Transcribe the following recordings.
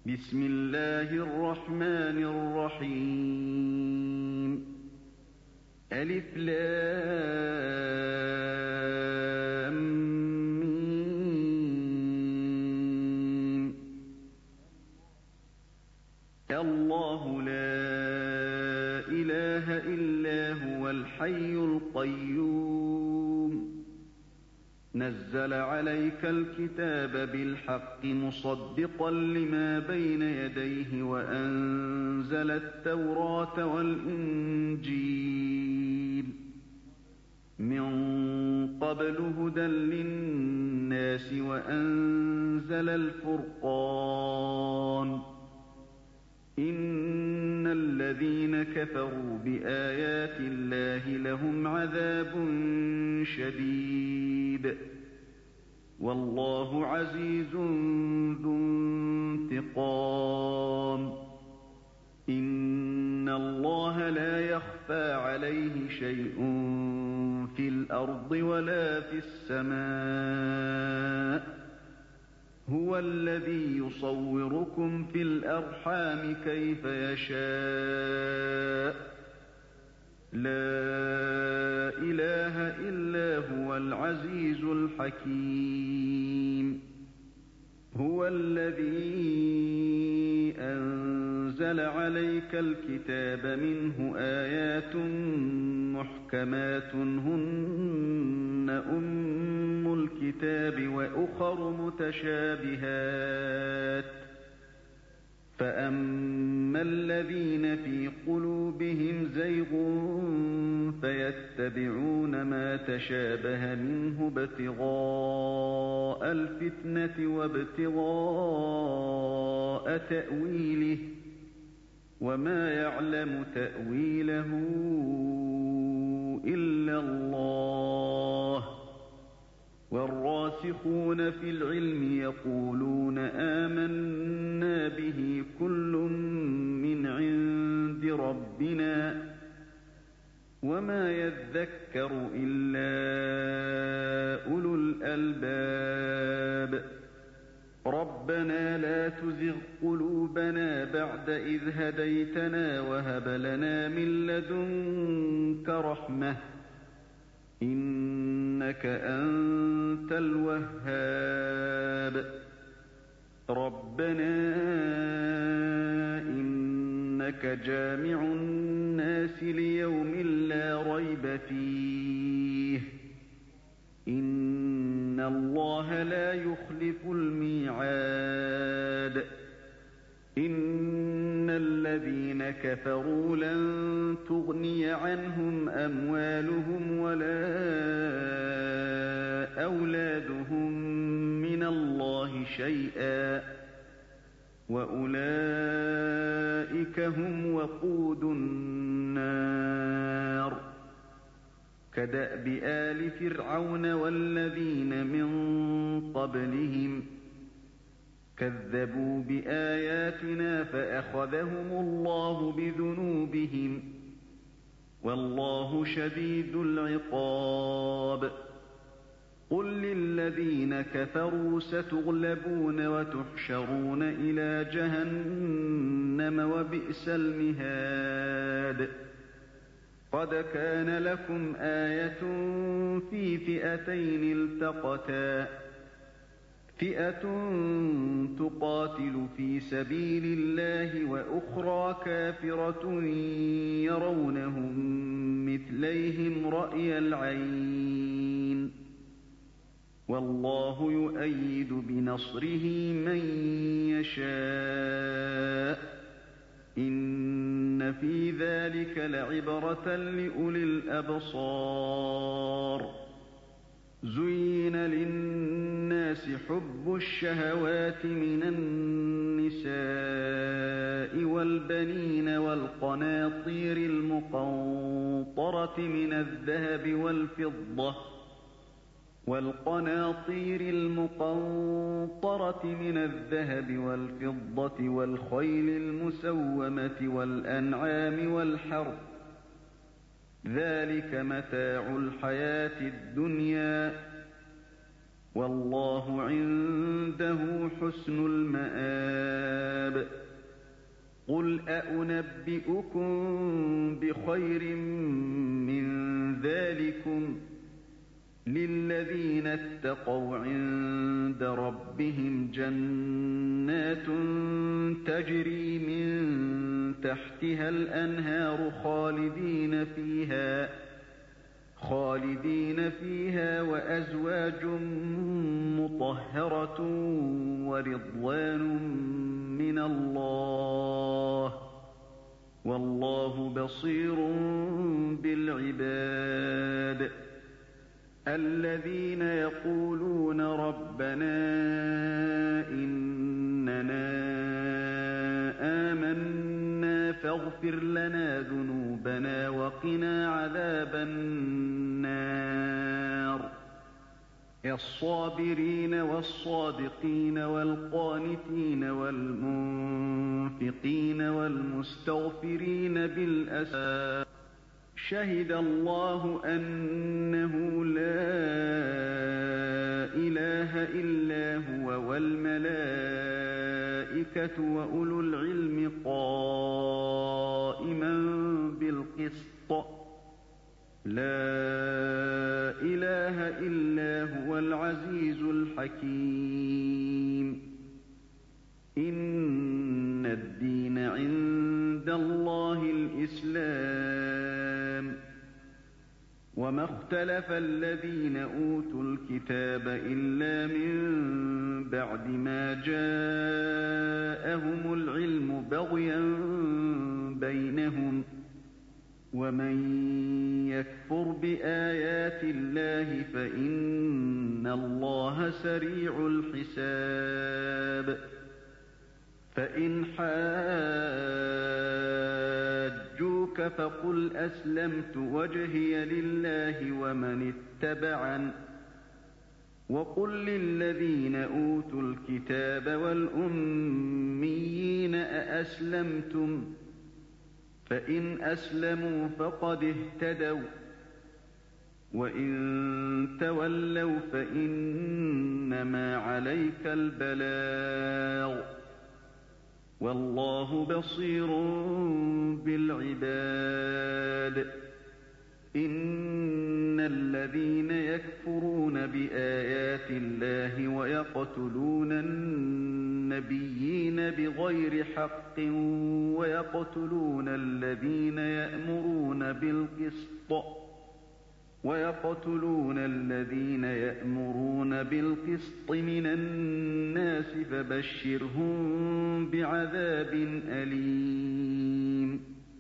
بسم الله الرحمن الرحيم ألف لام ميم. الله لا إله إلا هو الحي القيوم نزل عليك الكتاب بالحق مصدقا لما بين يديه وأنزل التوراة والإنجيل من قبل هدى للناس وأنزل الفرقان إن الذين كفروا بآيات الله لهم عذاب شديد والله عزيز ذو انتقام إن الله لا يخفى عليه شيء في الأرض ولا في السماء هو الذي يصوركم في الأرحام كيف يشاء لا إله إلا هو العزيز الحكيم هو الذي أنزل عليك الكتاب منه آيات محكمات هن أم الكتاب وأخر متشابهات فأما الذين في قلوبهم زيغ فيتبعون ما تشابه منه ابتغاء الفتنة وابتغاء تأويله وما يعلم تأويله إلا الله والراسخون في العلم يقولون آمنا به كل من عند ربنا وما يذكر إلا أولو الألباب ربنا لا تزغ قلوبنا بعد إذ هديتنا وهب لنا من لدنك رحمة إنك أنت الوهاب ربنا إنك جامع الناس ليوم لا ريب فيه إن الله لا يخلف الميعاد إن الذين كفروا لن تغني عنهم أموالهم ولا أولادهم من الله شيئا وأولئك هم وقود النار كدأب آل فرعون والذين من قبلهم كذبوا بآياتنا فأخذهم الله بذنوبهم والله شديد العقاب قل للذين كفروا ستغلبون وتحشرون إلى جهنم وبئس المهاد قد كان لكم آية في فئتين التقتا فئة تقاتل في سبيل الله وأخرى كافرة يرونهم مثليهم رأي العين والله يؤيد بنصره من يشاء إن في ذلك لعبرة لأولي الأبصار زين للناس حب الشهوات من النساء والبنين والقناطير المقنطرة من الذهب والفضة والخيل المسومة والأنعام والحرث ذلك متاع الحياة الدنيا والله عنده حسن المآب قُلْ أَؤُنَبِّئُكُم بِخَيْرٍ مِّن ذَٰلِكُمْ ۚ لِلَّذِينَ اتَّقَوْا عِندَ رَبِّهِمْ جَنَّاتٌ تَجْرِي مِن تَحْتِهَا الْأَنْهَارُ خَالِدِينَ فِيهَا وَأَزْوَاجٌ مُّطَهَّرَةٌ وَرِضْوَانٌ مِّنَ اللَّهِ ۗ وَاللَّهُ بَصِيرٌ بِالْعِبَادِ الَّذِينَ يَقُولُونَ رَبَّنَا إِنَّنَا آمَنَّا فاغْفِرْ لَنَا ذُنُوبَنَا وَقِنَا عَذَابَ النَّارِ الصَّابِرِينَ وَالصَّادِقِينَ وَالْقَانِتِينَ وَالْمُنفِقِينَ وَالْمُسْتَغْفِرِينَ بِالْأَسْحَارِ شَهِدَ اللَّهُ أَنَّهُ لَا إِلَٰهَ إِلَّا هُوَ وَالْمَلَائِكَةُ وَأُولُو الْعِلْمِ قَائِمًا بِالْقِسْطِ ۚ لَا إِلَٰهَ إِلَّا هُوَ الْعَزِيزُ الْحَكِيمُ إِنَّ الدِّينَ عِندَ اللَّهِ الْإِسْلَامُ ۗ وَمَا اخْتَلَفَ الَّذِينَ أُوتُوا الْكِتَابَ إِلَّا مِن بَعْدِ مَا جَاءَهُمُ الْعِلْمُ بَغْيًا بَيْنَهُمْ ۗ وَمَن يَكْفُرْ بِآيَاتِ اللَّهِ فَإِنَّ اللَّهَ سَرِيعُ الْحِسَابِ فَإِنْ حَاجُّوكَ فَقُلْ أَسْلَمْتُ وَجْهِيَ لِلَّهِ وَمَنِ اتَّبَعَنِ ۗ وَقُل لِّلَّذِينَ أُوتُوا الْكِتَابَ وَالْأُمِّيِّينَ أَأَسْلَمْتُمْ ۚ فَإِنْ أَسْلَمُوا فَقَدِ اهْتَدَوا ۖ وَّإِن تَوَلَّوْا فَإِنَّمَا عَلَيْكَ الْبَلَاغُ ۗ وَاللَّهُ بَصِيرٌ بِالْعِبَادِ إِنَّ الَّذِينَ يَكْفُرُونَ بِآيَاتِ اللَّهِ وَيَقْتُلُونَ النَّبِيِّينَ بِغَيْرِ حَقٍّ وَيَقْتُلُونَ الَّذِينَ يَأْمُرُونَ بِالْقِسْطِ مِنَ النَّاسِ فَبَشِّرْهُم بِعَذَابٍ أَلِيمٍ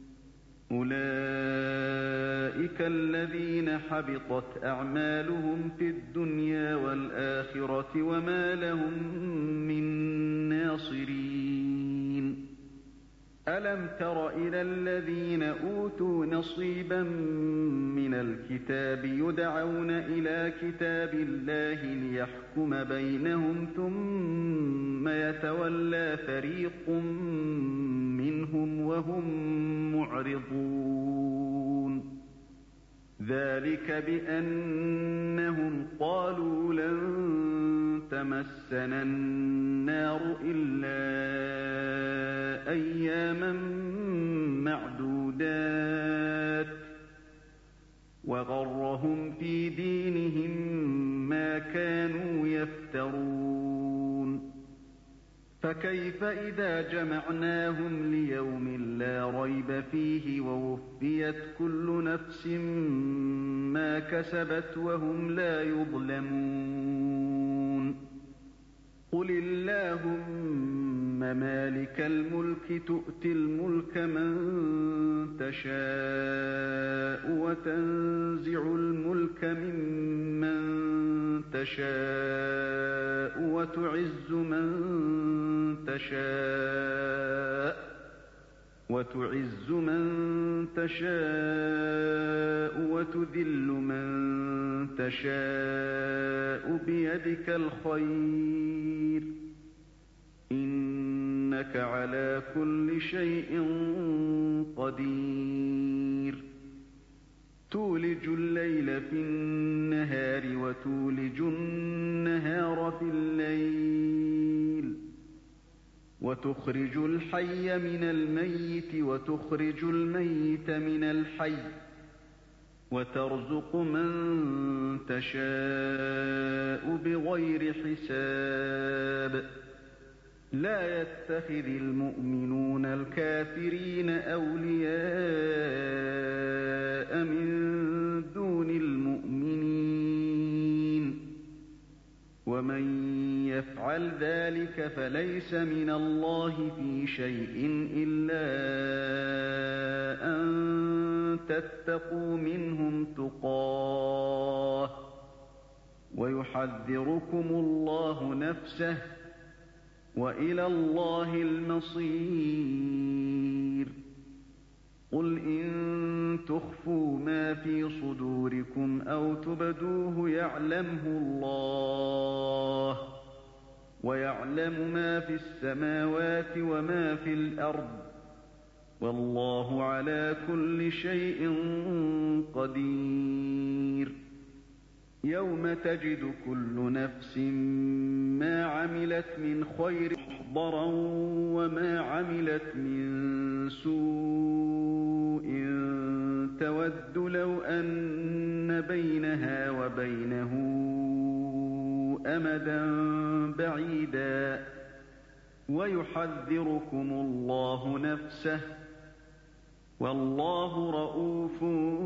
أُولَٰئِكَ الَّذِينَ حَبِطَتْ أَعْمَالُهُمْ فِي الدُّنْيَا وَالْآخِرَةِ وَمَا لَهُم مِّن نَّاصِرِينَ أَلَمْ تَرَ إِلَى الَّذِينَ أُوتُوا نَصِيبًا مِّنَ الْكِتَابِ يُدْعَوْنَ إِلَىٰ كِتَابِ اللَّهِ لِيَحْكُمَ بَيْنَهُمْ ثُمَّ يَتَوَلَّىٰ فَرِيقٌ مِّنْهُمْ وَهُم مُّعْرِضُونَ ذَٰلِكَ بِأَنَّهُمْ قَالُوا لَن تَمَسَّنَا النَّارُ إِلَّا أَيَّامًا مَّعْدُودَاتٍ ۖ وَغَرَّهُمْ فِي دِينِهِم مَّا كَانُوا يَفْتَرُونَ فَكَيْفَ إِذَا جَمَعْنَاهُمْ لِيَوْمٍ لَّا رَيْبَ فِيهِ وَوُفِّيَتْ كُلُّ نَفْسٍ مَّا كَسَبَتْ وَهُمْ لَا يُظْلَمُونَ قُلِ اللَّهُمَّ مَالِكَ الْمُلْكِ تُؤْتِي الْمُلْكَ مَن تَشَاءُ وَتَنزِعُ الْمُلْكَ مِمَّن تَشَاءُ وَتُعِزُّ مَن تَشَاءُ وَتُذِلُّ مَن تَشَاءُ بِيَدِكَ الْخَيْرُ ۖ إِنَّكَ عَلَىٰ كُلِّ شَيْءٍ قَدِيرٌ تُولِجُ اللَّيْلَ فِي النَّهَارِ وَتُولِجُ النَّهَارَ فِي اللَّيْلِ وتخرج الحي من الميت وتخرج الميت من الحي وترزق من تشاء بغير حساب لا يتخذ المؤمنون الكافرين أولياء من دون المؤمنين ومن يفعل ذلك فليس من الله في شيء إلا أن تتقوا منهم تقاه ويحذركم الله نفسه وإلى الله المصير قل إن تخفوا ما في صدوركم أو تبدوه يعلمه الله ويعلم ما في السماوات وما في الأرض والله على كل شيء قدير يوم تجد كل نفس ما عملت من خير محضرا وما عملت من سوء تود لو أن بينها وبينه أمدا بعيدا ويحذركم الله نفسه والله رءوف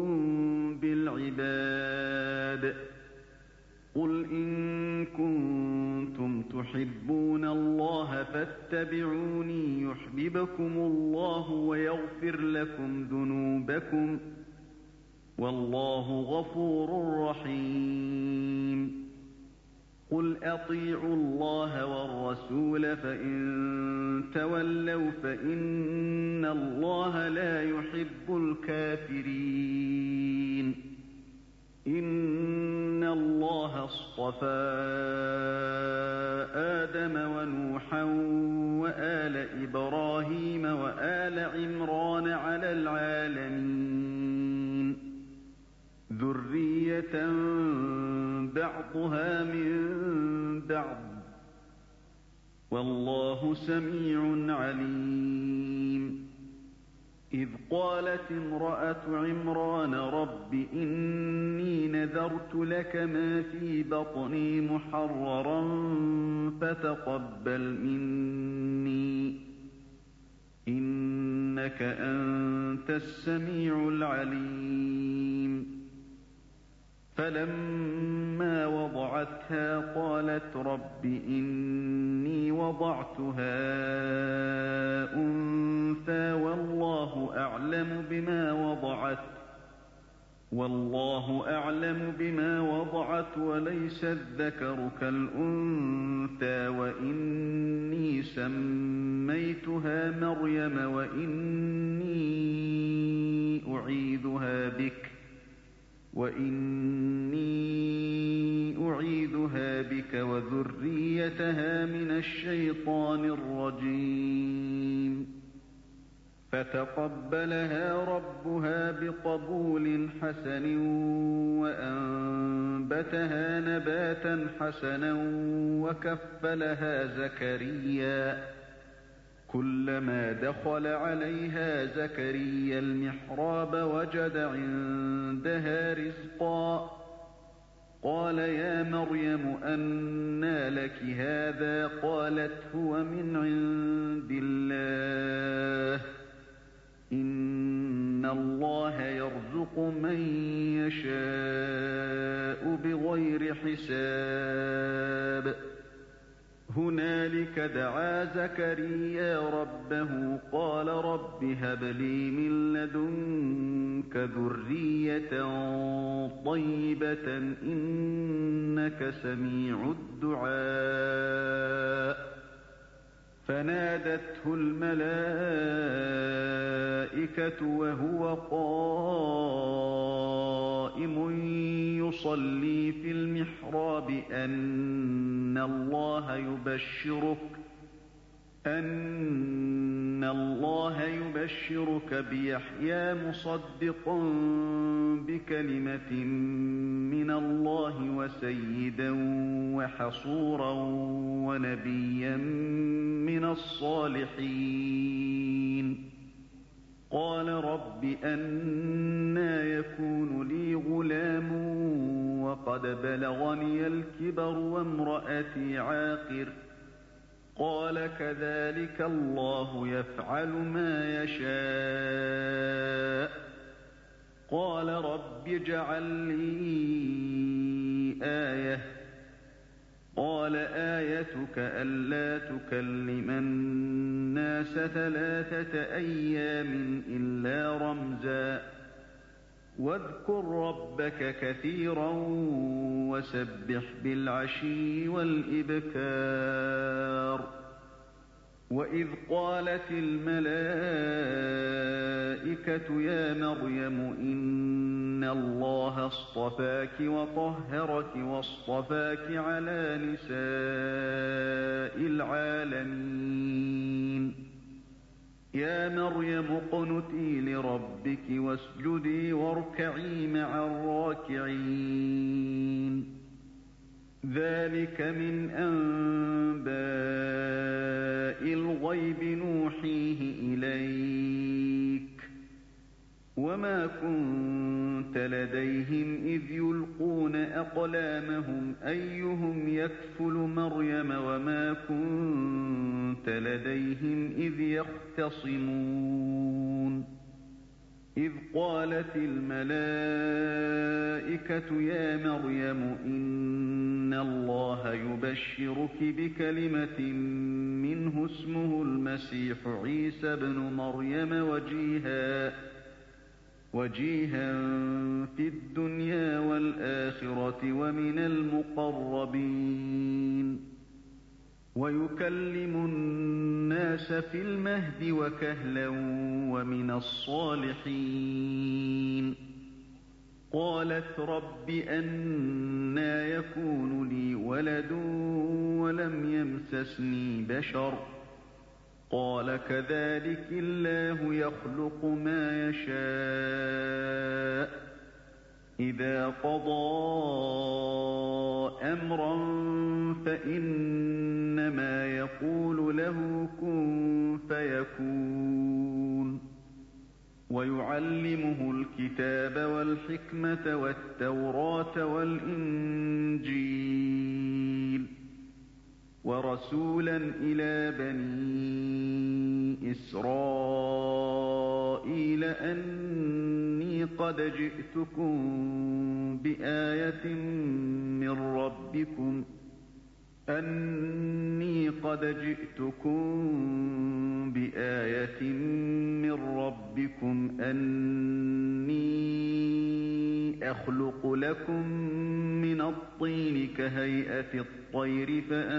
بالعباد قل إن كنتم تحبون الله فاتبعوني يحببكم الله ويغفر لكم ذنوبكم والله غفور رحيم قل أطيعوا الله والرسول فإن تولوا فإن الله لا يحب الكافرين إن الله اصطفى آدم ونوحا وآل إبراهيم وآل عمران على العالمين ذرية بعضها من بعض والله سميع عليم إذ قالت امرأة عمران رب إني نذرت لك ما في بطني محررا فتقبل مني إنك أنت السميع العليم فلما وضعتها قالت رب إني وضعتها أنثى والله أعلم بما وضعت وليس الذكر كالأنثى وإني سميتها مريم وإني أعيذها بك وذريتها من الشيطان الرجيم فتقبلها ربها بقبول حسن وأنبتها نباتا حسنا وكفلها زكريا كلما دخل عليها زكريا المحراب وجد عندها رزقا قال يا مريم أنى لك هذا قالت هو من عند الله إن الله يرزق من يشاء بغير حساب هنالك دعا زكريا ربه قال رب هب لي من لدنك ذرية طيبة إنك سميع الدعاء فنادته الملائكة وهو قائم يصلي في المحراب أن اللَّهَ يُبَشِّرُكَ بِيَحْيَىٰ مُصَدِّقًا بِكَلِمَةٍ مِّنَ اللَّهِ وَسَيِّدًا وَحَصُورًا وَنَبِيًّا مِّنَ الصَّالِحِينَ قَالَ رَبِّ أَنَّىٰ يَكُونُ لِي غُلَامٌ وَقَدْ بَلَغَنِيَ الْكِبَرُ وَامْرَأَتِي عَاقِرٌ ۖ قَالَ كَذَٰلِكَ اللَّهُ يَفْعَلُ مَا يَشَاءُ ۚ قَالَ رَبِّ اجْعَل لِّي آيَةً ۖ قَالَ آيَتُكَ أَلَّا تُكَلِّمَ النَّاسَ 3 أَيَّامٍ إِلَّا رَمْزًا ۗ وَاذْكُر رَّبَّكَ كَثِيرًا وَسَبِّحْ بِالْعَشِيِّ وَالْإِبْكَارِ وَإِذْ قَالَتِ الْمَلَائِكَةُ يَا مَرْيَمُ إِنَّ اللَّهَ اصْطَفَاكِ وَطَهَّرَكِ وَاصْطَفَاكِ عَلَىٰ نِسَاءِ الْعَالَمِينَ يَا مَرْيَمُ اقْنُتِي لِرَبِّكِ وَاسْجُدِي وَارْكَعِي مَعَ الرَّاكِعِينَ ذَٰلِكَ مِنْ أَنبَاءِ الْغَيْبِ نُوحِيهِ إِلَيْكَ ۖ وَمَا كُنتَ لَدَيْهِمْ إِذْ يُلْقُونَ أَقْلَامَهُمْ أَيُّهُمْ يَكْفُلُ مَرْيَمَ وَمَا كُنتَ لَدَيْهِمْ إِذْ يَخْتَصِمُونَ إِذْ قَالَتِ الْمَلَائِكَةُ يَا مَرْيَمُ إِنَّ اللَّهَ يُبَشِّرُكِ بِكَلِمَةٍ مِّنْهُ اسْمُهُ الْمَسِيحُ عِيسَى ابْنُ مَرْيَمَ وَجِيهًا فِي الدُّنْيَا وَالْآخِرَةِ وَمِنَ الْمُقَرَّبِينَ وَيُكَلِّمُ النَّاسَ فِي الْمَهْدِ وَكَهْلًا وَمِنَ الصَّالِحِينَ قَالَتْ رَبِّ أَنَّىٰ يَكُونُ لِي وَلَدٌ وَلَمْ يَمْسَسْنِي بَشَرٌ ۖ قَالَ كَذَٰلِكِ اللَّهُ يَخْلُقُ مَا يَشَاءُ ۚ إِذَا قَضَىٰ أَمْرًا فَإِنَّمَا يَقُولُ لَهُ كُن فَيَكُونُ وَيُعَلِّمُهُ الْكِتَابَ وَالْحِكْمَةَ وَالتَّوْرَاةَ وَالْإِنجِيلَ وَرَسُولًا إِلَىٰ بَنِي إِسْرَائِيلَ أَنِّي قَدْ جِئْتُكُم بِآيَةٍ مِّن رَّبِّكُمْ أَنِّي أَخْلُقُ لَكُم مِّنَ الطِّينِ كَهَيْئَةِ الطَّيْرِ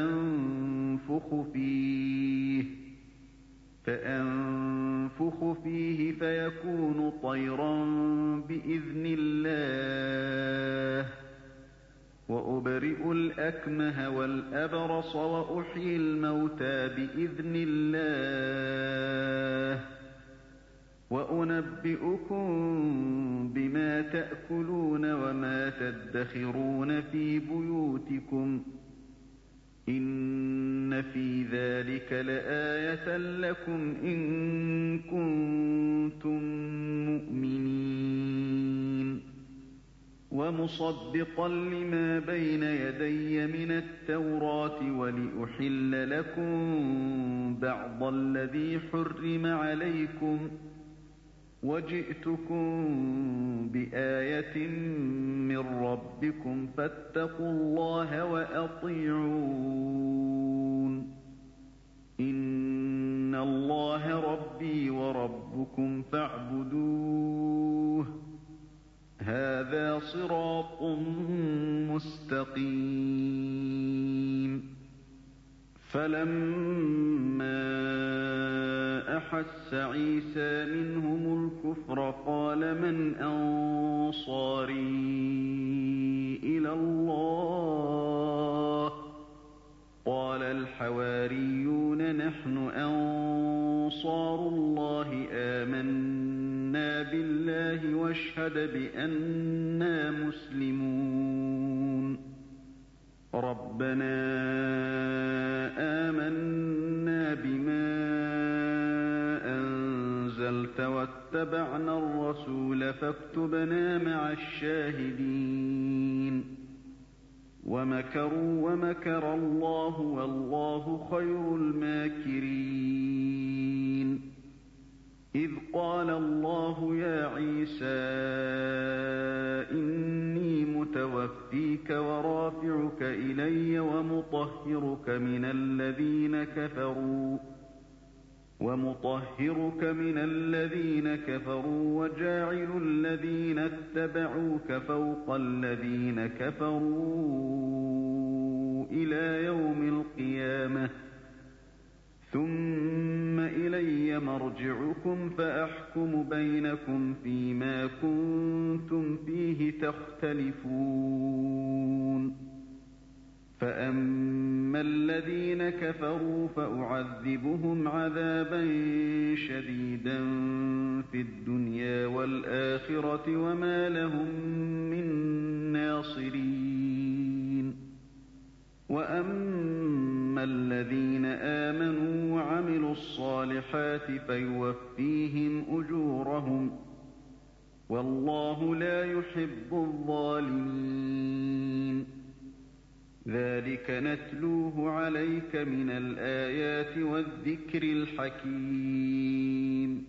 فَأَنفُخُ فِيهِ فَيَكُونُ طَيْرًا بِإِذْنِ اللَّهِ ۖ وَأُبْرِئُ الْأَكْمَهَ وَالْأَبْرَصَ وَأُحْيِي الْمَوْتَىٰ بِإِذْنِ اللَّهِ ۖ وَأُنَبِّئُكُم بِمَا تَأْكُلُونَ وَمَا تَدَّخِرُونَ فِي بُيُوتِكُمْ ۚ إِنَّ فِي ذَٰلِكَ لَآيَةً لَّكُمْ إِن كُنتُم مُّؤْمِنِينَ وَمُصَدِّقًا لِّمَا بَيْنَ يَدَيَّ مِنَ التَّوْرَاةِ وَلِأُحِلَّ لَكُم بَعْضَ الَّذِي حُرِّمَ عَلَيْكُمْ ۚ وَجِئْتُكُم بِآيَةٍ مِّن رَّبِّكُمْ فَاتَّقُوا اللَّهَ وَأَطِيعُونِ إِنَّ اللَّهَ رَبِّي وَرَبُّكُمْ فَاعْبُدُوهُ ۚ هَٰذَا صِرَاطٌ مُّسْتَقِيمٌ فَلَمَّا أَحَسَّ عِيسَىٰ مِنْهُمُ الْكُفْرَ قَالَ مَنْ أَنصَارِي إِلَى اللَّهِ ۖ قَالَ الْحَوَارِيُّونَ نَحْنُ أَنصَارُ أنصار اللَّهِ آمَنَّا بِاللَّهِ واشهد بِأَنَّا مسلمون رَبَّنَا آمَنَّا بِمَا أَنزَلْتَ وَاتَّبَعْنَا الرَّسُولَ فاكتبنا مع الشاهدين وَمَكَرُوا وَمَكَرَ اللَّهُ وَاللَّهُ خَيْرُ الْمَاكِرِينَ إِذْ قَالَ اللَّهُ يَا عِيسَىٰ إِنِّي مُتَوَفِّيكَ وَرَافِعُكَ إِلَيَّ وَمُطَهِّرُكَ مِنَ الَّذِينَ كَفَرُوا وَجَاعِلُ الَّذِينَ اتَّبَعُوكَ فَوْقَ الَّذِينَ كَفَرُوا إِلَىٰ يَوْمِ الْقِيَامَةِ ثُمَّ إِلَيَّ مَرْجِعُكُمْ فَأَحْكُمُ بَيْنَكُمْ فِيمَا كُنتُمْ فِيهِ تَخْتَلِفُونَ فَأَمَّا الَّذِينَ كَفَرُوا فَأُعَذِّبُهُمْ عَذَابًا شَدِيدًا فِي الدُّنْيَا وَالْآخِرَةِ وَمَا لَهُم مِّن نَّاصِرِينَ وَأَمَّا الَّذِينَ آمَنُوا وَعَمِلُوا الصَّالِحَاتِ فَيُوَفِّيهِمْ أُجُورَهُمْ ۗ وَاللَّهُ لَا يُحِبُّ الظَّالِمِينَ ذَٰلِكَ نَتْلُوهُ عَلَيْكَ مِنَ الْآيَاتِ وَالذِّكْرِ الْحَكِيمِ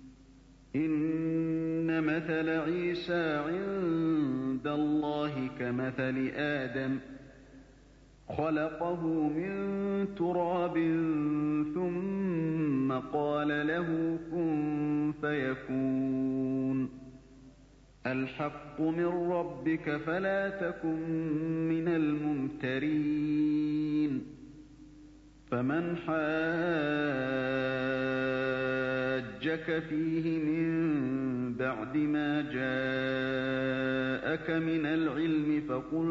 إِنَّ مَثَلَ عِيسَىٰ عِندَ اللَّهِ كَمَثَلِ آدَمَ خَلَقَهُ مِن تُرَابٍ ثُمَّ قَالَ لَهُ كُن فَيَكُونُ الْحَقُّ مِن رَّبِّكَ فَلَا تَكُن مِّنَ الْمُمْتَرِينَ فَمَنْ حَاجَّكَ فِيهِ مِن بَعْدِ مَا جَاءَكَ مِنَ الْعِلْمِ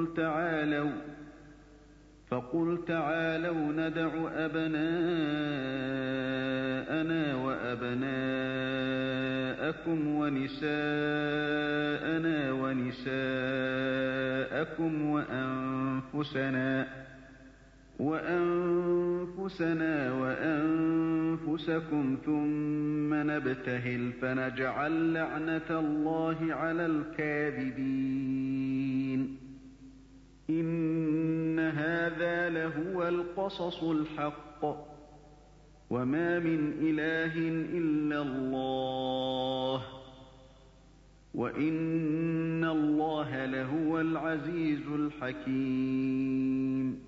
فَقُلْ تَعَالَوْا نَدْعُ أَبْنَاءَنَا وَأَبْنَاءَكُمْ وَنِسَاءَنَا وَنِسَاءَكُمْ وَأَنفُسَنَا وَأَنفُسَكُمْ ثُمَّ نَبْتَهِلْ فَنَجْعَل لَّعْنَتَ اللَّهِ عَلَى الْكَاذِبِينَ إِنَّ هَٰذَا لَهُوَ الْقَصَصُ الْحَقُّ ۚ وَمَا مِنْ إِلَٰهٍ إِلَّا اللَّهُ ۚ وَإِنَّ اللَّهَ لَهُوَ الْعَزِيزُ الْحَكِيمُ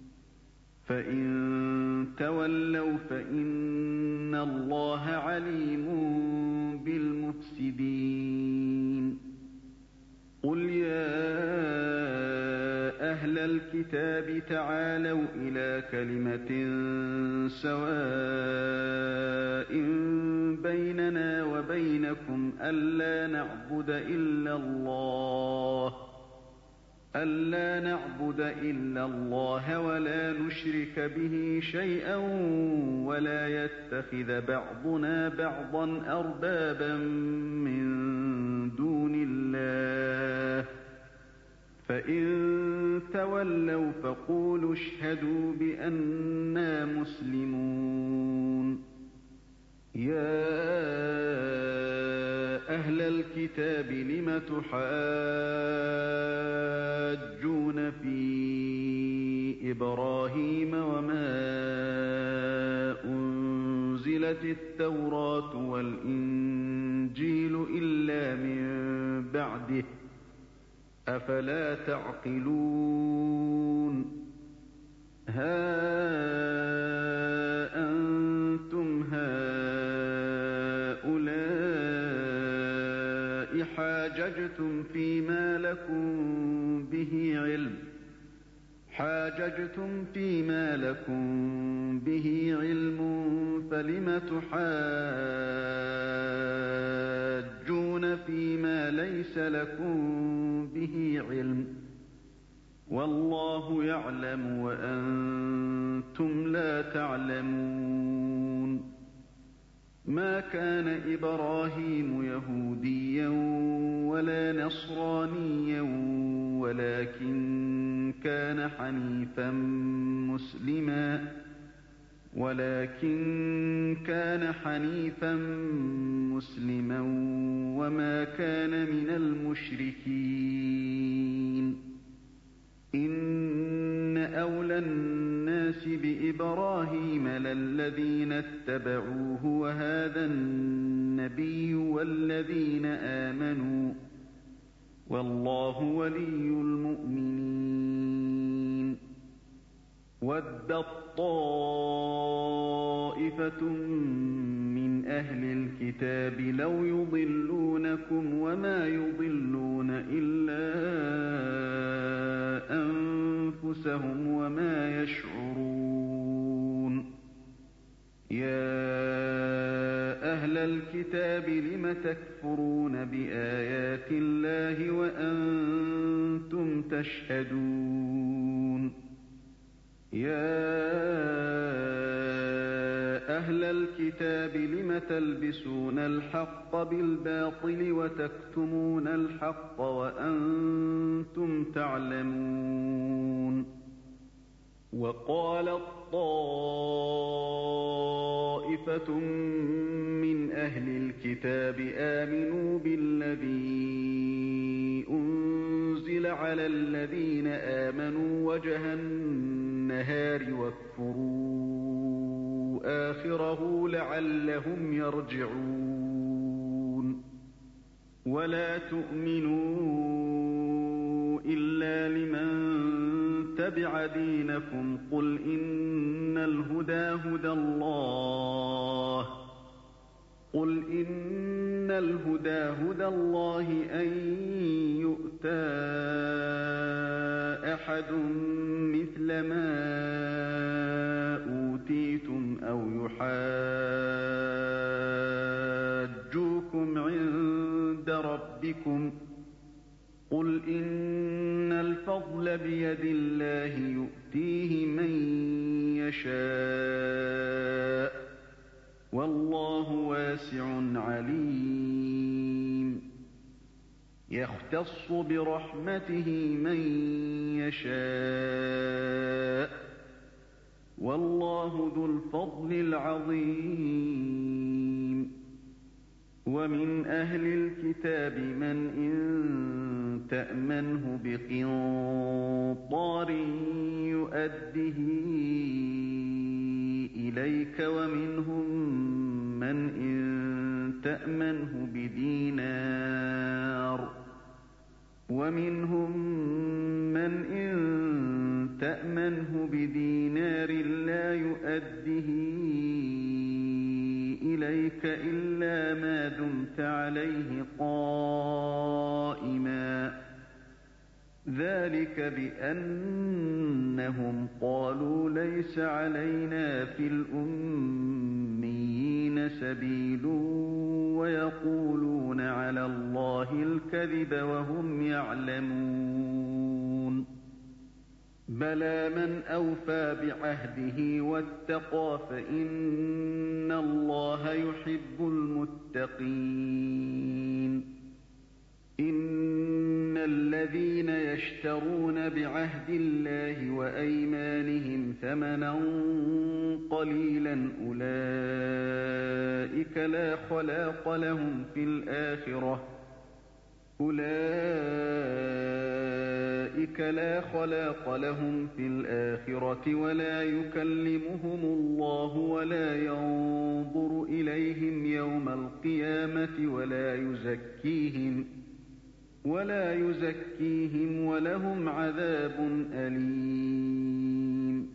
فَإِن تَوَلَّوْا فَإِنَّ اللَّهَ عَلِيمٌ بِالْمُفْسِدِينَ قُلْ يَا أَهْلَ الْكِتَابِ تَعَالَوْا إِلَىٰ كَلِمَةٍ سَوَاءٍ بَيْنَنَا وَبَيْنَكُمْ أَلَّا نَعْبُدَ إِلَّا اللَّهَ وَلَا نُشْرِكَ بِهِ شَيْئًا وَلَا يَتَّخِذَ بَعْضُنَا بَعْضًا أَرْبَابًا مِّن دُونِ اللَّهِ ۚ فَإِن تَوَلَّوْا فَقُولُوا اشْهَدُوا بِأَنَّا مُسْلِمُونَ يَا أَهْلَ الْكِتَابِ لِمَ تُحَاجُّونَ فِي إِبْرَاهِيمَ وَمَا أُنزِلَتِ التَّوْرَاةُ وَالْإِنجِيلُ إِلَّا مِن بَعْدِهِ ۚ أَفَلَا تَعْقِلُونَ هَا أَنتُمْ هَٰؤُلَاءِ حَاجَجْتُمْ فِيمَا لَكُم بِهِ عِلْمٌ فَلِمَ تُحَاجُّونَ فِيمَا لَيْسَ لَكُم بِهِ عِلْمٌ ۚ وَاللَّهُ يَعْلَمُ وَأَنتُمْ لَا تَعْلَمُونَ مَا كَانَ إِبْرَاهِيمُ يَهُودِيًّا وَلَا نَصْرَانِيًّا وَلَٰكِن كَانَ حَنِيفًا مُّسْلِمًا وَمَا كَانَ مِنَ الْمُشْرِكِينَ إِنَّ أَوْلَى النَّاسِ بِإِبْرَاهِيمَ لَلَّذِينَ اتَّبَعُوهُ وَهَٰذَا النَّبِيُّ وَالَّذِينَ آمَنُوا ۗ وَاللَّهُ وَلِيُّ الْمُؤْمِنِينَ وَدَّت طَّائِفَةٌ مِّنْ أَهْلِ الْكِتَابِ لَوْ يُضِلُّونَكُمْ وَمَا يُضِلُّونَ إِلَّا أَنفُسَهُمْ وَمَا يَشْعُرُونَ يَا أَهْلَ الْكِتَابِ لِمَ تَكْفُرُونَ بِآيَاتِ اللَّهِ وَأَنتُمْ تَشْهَدُونَ يَا أَهْلَ الْكِتَابِ لِمَ تَلْبِسُونَ الْحَقَّ بِالْبَاطِلِ وَتَكْتُمُونَ الْحَقَّ وَأَنتُمْ تَعْلَمُونَ وَقَالَت طَّائِفَةٌ مِّنْ أَهْلِ الْكِتَابِ آمِنُوا بِالَّذِي أُنزِلَ عَلَى الَّذِينَ آمَنُوا وَجْهَ النَّهَارِ وَاكْفُرُوا آخِرَهُ لَعَلَّهُمْ يَرْجِعُونَ وَلَا تُؤْمِنُوا إِلَّا لِمَن تَبِعَ دِينَكُمْ قُلْ إِنَّ الْهُدَىٰ هُدَى اللَّهِ أَن يُؤْتَىٰ أَحَدٌ مِّثْلَ مَا أُوتِيتُمْ أَوْ يُحَاجُّوكُمْ عِندَ رَبِّكُمْ ۗ قُلْ إِنَّ الْفَضْلَ بِيَدِ اللَّهِ يُؤْتِيهِ مَن يَشَاءُ ۗ وَاللَّهُ وَاسِعٌ عَلِيمٌ يَخْتَصُّ بِرَحْمَتِهِ مَن يَشَاءُ ۗ وَاللَّهُ ذُو الْفَضْلِ الْعَظِيمِ وَمِنْ أَهْلِ الْكِتَابِ مَنْ إِن تَأْمَنْهُ بِقِنطَارٍ يُؤَدِّهِ إِلَيْكَ وَمِنْهُم مَّنْ إِن تَأْمَنْهُ بِدِينَارٍ لَّا يُؤَدِّهِ إِلَيْكَ إِلَّا مَا دُمْتَ عَلَيْهِ قَائِمًا ۗ ذَٰلِكَ بِأَنَّهُمْ قَالُوا لَيْسَ عَلَيْنَا فِي الْأُمِّيِّينَ سَبِيلٌ وَيَقُولُونَ عَلَى اللَّهِ الْكَذِبَ وَهُمْ يَعْلَمُونَ بَلَىٰ مَنْ أَوْفَىٰ بِعَهْدِهِ وَاتَّقَىٰ فَإِنَّ اللَّهَ يُحِبُّ الْمُتَّقِينَ إِنَّ الَّذِينَ يَشْتَرُونَ بِعَهْدِ اللَّهِ وَأَيْمَانِهِمْ ثَمَنًا قَلِيلًا أُولَٰئِكَ لَا خَلَاقَ لَهُمْ فِي الْآخِرَةِ وَلَا يُكَلِّمُهُمُ اللَّهُ وَلَا يَنظُرُ إِلَيْهِمْ يَوْمَ الْقِيَامَةِ وَلَا يُزَكِّيهِمْ وَلَهُمْ عَذَابٌ أَلِيمٌ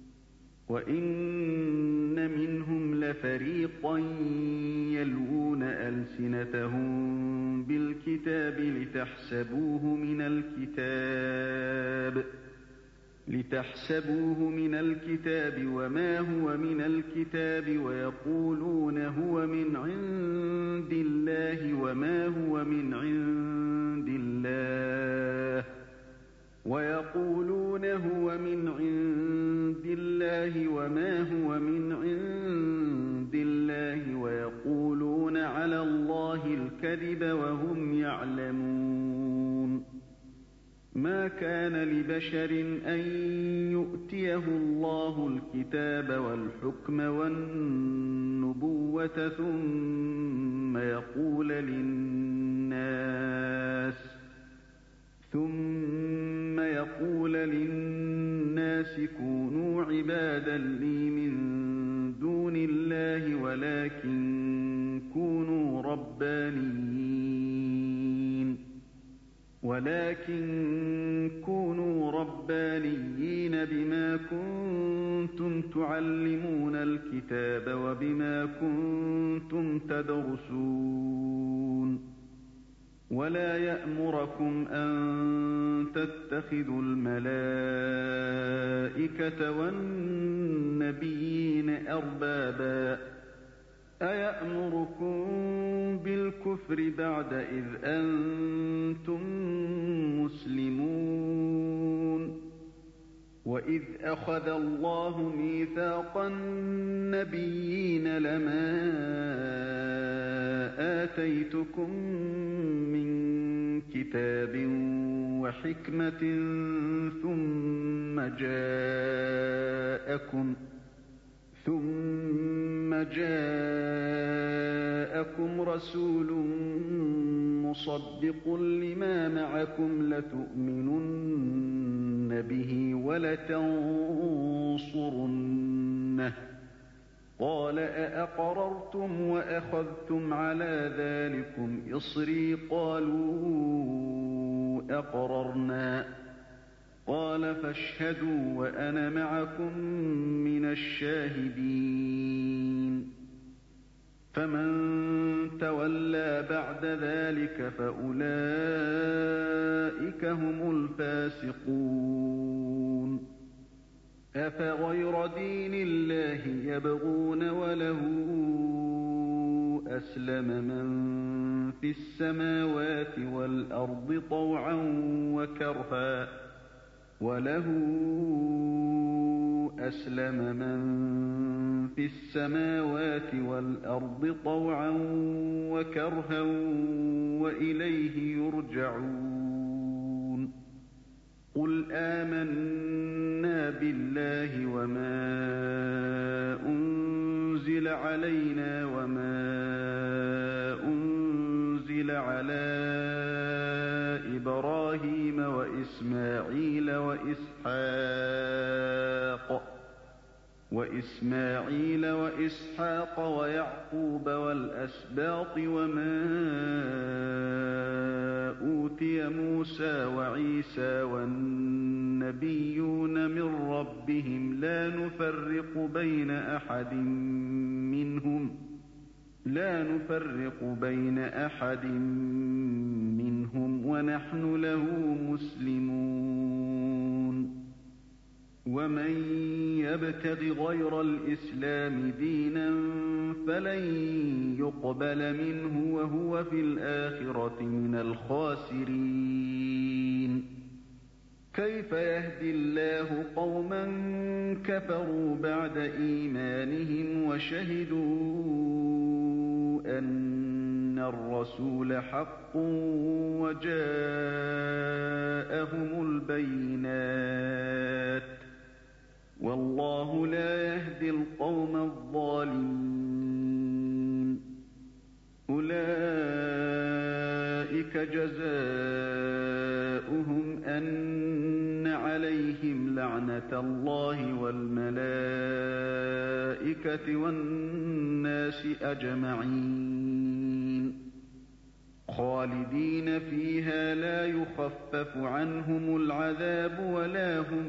وَإِنَّ مِنْهُمْ لَفَرِيقًا يَلْوُونَ أَلْسِنَتَهُم بِالْكِتَابِ لِتَحْسَبُوهُ مِنَ الْكِتَابِ وَمَا هُوَ مِنَ الْكِتَابِ وَيَقُولُونَ هُوَ مِنْ عِندِ اللَّهِ وَمَا هُوَ مِنْ عِندِ اللَّهِ وَيَقُولُونَ الكذب وهم يعلمون ما كان لبشر أن يؤتيه الله الكتاب والحكم والنبوة ثم يقول للناس كونوا عبادا لي من دون الله ولكن كونوا ربانيين بما كنتم تعلمون الكتاب وبما كنتم تدرسون ولا يأمركم أن تتخذوا الملائكة والنبيين أربابا أيأمركم بالكفر بعد إذ أنتم مسلمون وإذ أخذ الله ميثاق النبيين لما آتيتكم من كتاب وحكمة ثم جاءكم رسول مصدق لما معكم لتؤمنن به ولتنصرنه قال أأقررتم وأخذتم على ذلكم إصري قالوا أقررنا قال فاشهدوا وأنا معكم من الشاهدين فمن تولى بعد ذلك فأولئك هم الفاسقون أفغير دين الله يبغون وله أسلم من في السماوات والأرض طوعا وكرها وإليه يرجعون قل آمنا بالله وما أنزل علينا وما أنزل على إبراهيم وإسماعيل وإسحاق ويعقوب والأسباط وما أوتي موسى وعيسى والنبيون من ربهم لا نفرق بين أحد منهم ونحن له مسلمون ومن يبتغ غير الإسلام دينا فلن يقبل منه وهو في الآخرة من الخاسرين كيف يهدي الله قوما كفروا بعد إيمانهم وشهدوا أن الرسول حق وجاءهم البينات والله لا يهدي القوم الظالمين أولئك جزاؤهم أن عليهم لعنة الله والملائكة والناس أجمعين خالدين فيها لا يخفف عنهم العذاب ولا هم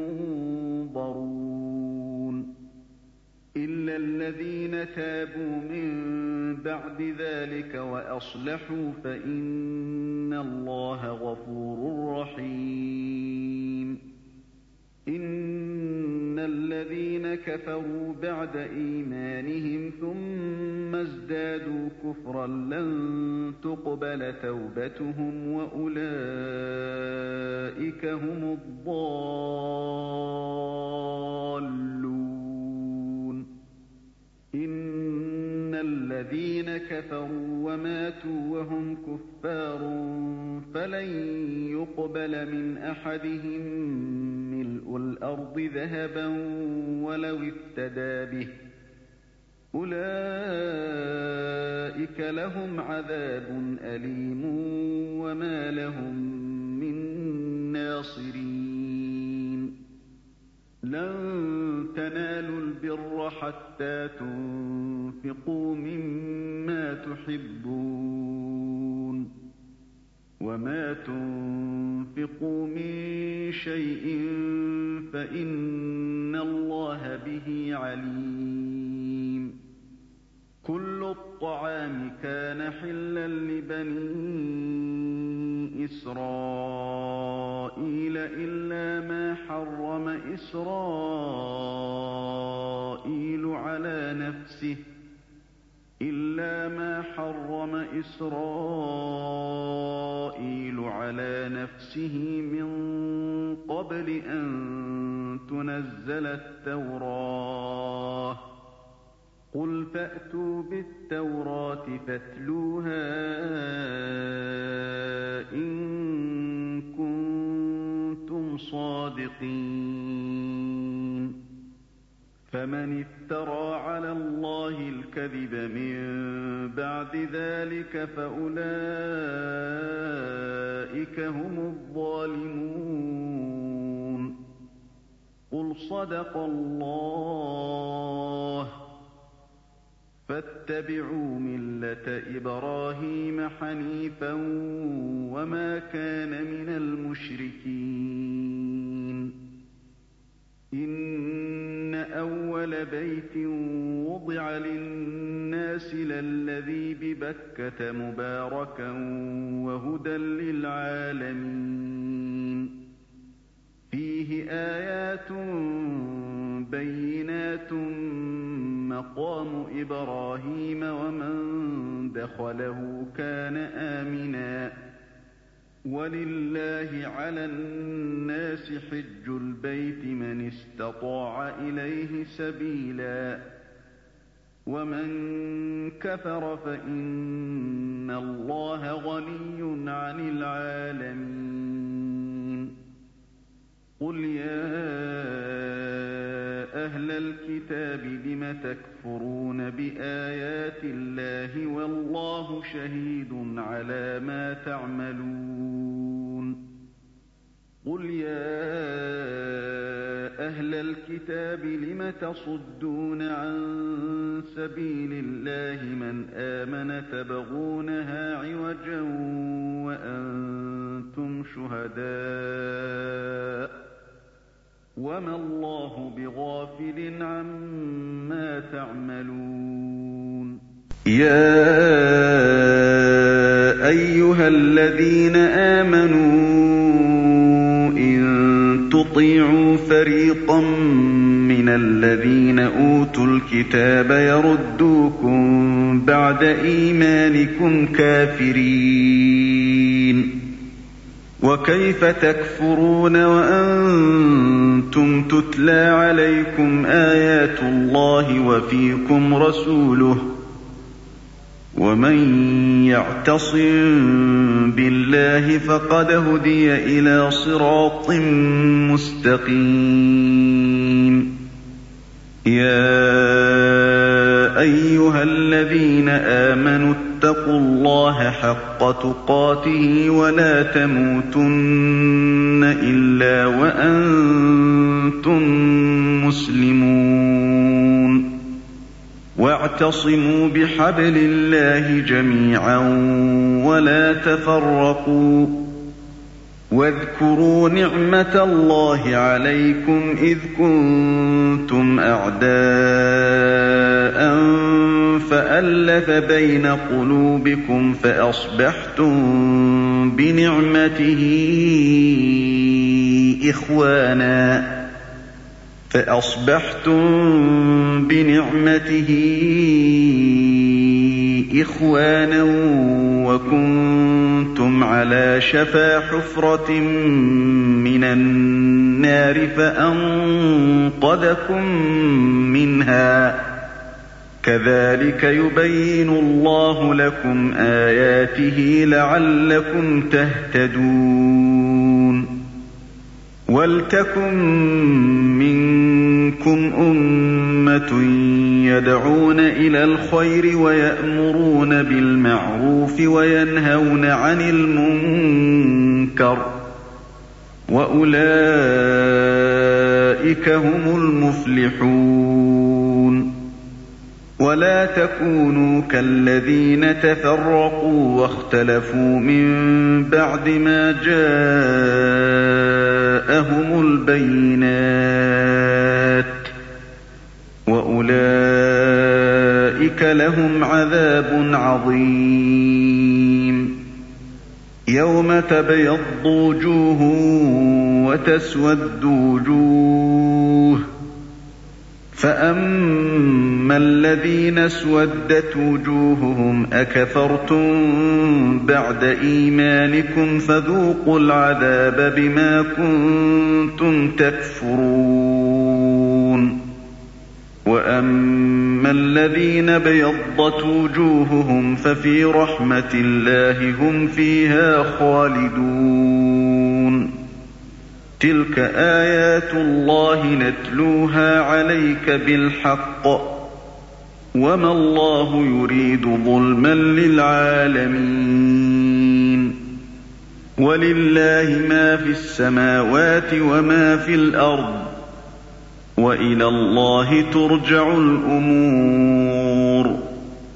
ينظرون إلا الذين تابوا من بعد ذلك وأصلحوا فإن الله غفور رحيم إن الذين كفروا بعد إيمانهم ثم ازدادوا كفرا لن تقبل توبتهم وأولئك هم الضالون إن الذين كفروا وماتوا وهم كفار فلن يقبل من أحدهم ملء الأرض ذهبا ولو افتدى به أولئك لهم عذاب أليم وما لهم من ناصرين لن تنالوا البر حتى تنفقوا مما تحبون وما تنفقوا من شيء فإن الله به عليم كل الطعام كان حلا لبني إسرائيل إلا ما حرم إسرائيل على نفسه من قبل أن تنزل التوراة قل فأتوا بالتوراة فاتلوها إن كنتم صادقين فمن افترى على الله الكذب من بعد ذلك فأولئك هم الظالمون قل صدق الله فاتبعوا ملة إبراهيم حنيفا وما كان من المشركين إن أول بيت وضع للناس للذي ببكة مباركا وهدى للعالمين فيه آيات بينات مقام إبراهيم ومن دخله كان آمنا ولله على الناس حج البيت من استطاع إليه سبيلا ومن كفر فإن الله غني عن العالمين قل يا أهل الكتاب لم تكفرون بآيات الله والله شهيد على ما تعملون قل يا أهل الكتاب لم تصدون عن سبيل الله من آمن تبغونها عوجا وأنتم شهداء وما الله بغافل عما تعملون يا أيها الذين آمنوا إن تطيعوا فريقا من الذين أوتوا الكتاب يردوكم بعد إيمانكم كافرين وكيف تكفرون وأنتم تتلى عليكم آيات الله وفيكم رسوله ومن يعتصم بالله فقد هدي إلى صراط مستقيم يا أيها الذين آمنوا اتقوا الله حق تقاته ولا تموتن إلا وأنتم مسلمون واعتصموا بحبل الله جميعا ولا تفرقوا واذكروا نعمة الله عليكم إذ كنتم أعداء فألف بين قلوبكم فأصبحتم بنعمته إخوانا وكنتم على شفا حفرة من النار فأنقذكم منها كذلك يبين الله لكم آياته لعلكم تهتدون ولتكن منكم أمة يدعون إلى الخير ويأمرون بالمعروف وينهون عن المنكر وأولئك هم المفلحون ولا تكونوا كالذين تفرقوا واختلفوا من بعد ما جاءهم البينات وأولئك لهم عذاب عظيم يوم تبيض وجوه وتسود وجوه فأما الذين اسودت وجوههم أكفرتم بعد إيمانكم فذوقوا العذاب بما كنتم تكفرون وأما الذين بيضت وجوههم ففي رحمة الله هم فيها خالدون تلك آيات الله نتلوها عليك بالحق وما الله يريد ظلما للعالمين ولله ما في السماوات وما في الأرض وإلى الله ترجع الأمور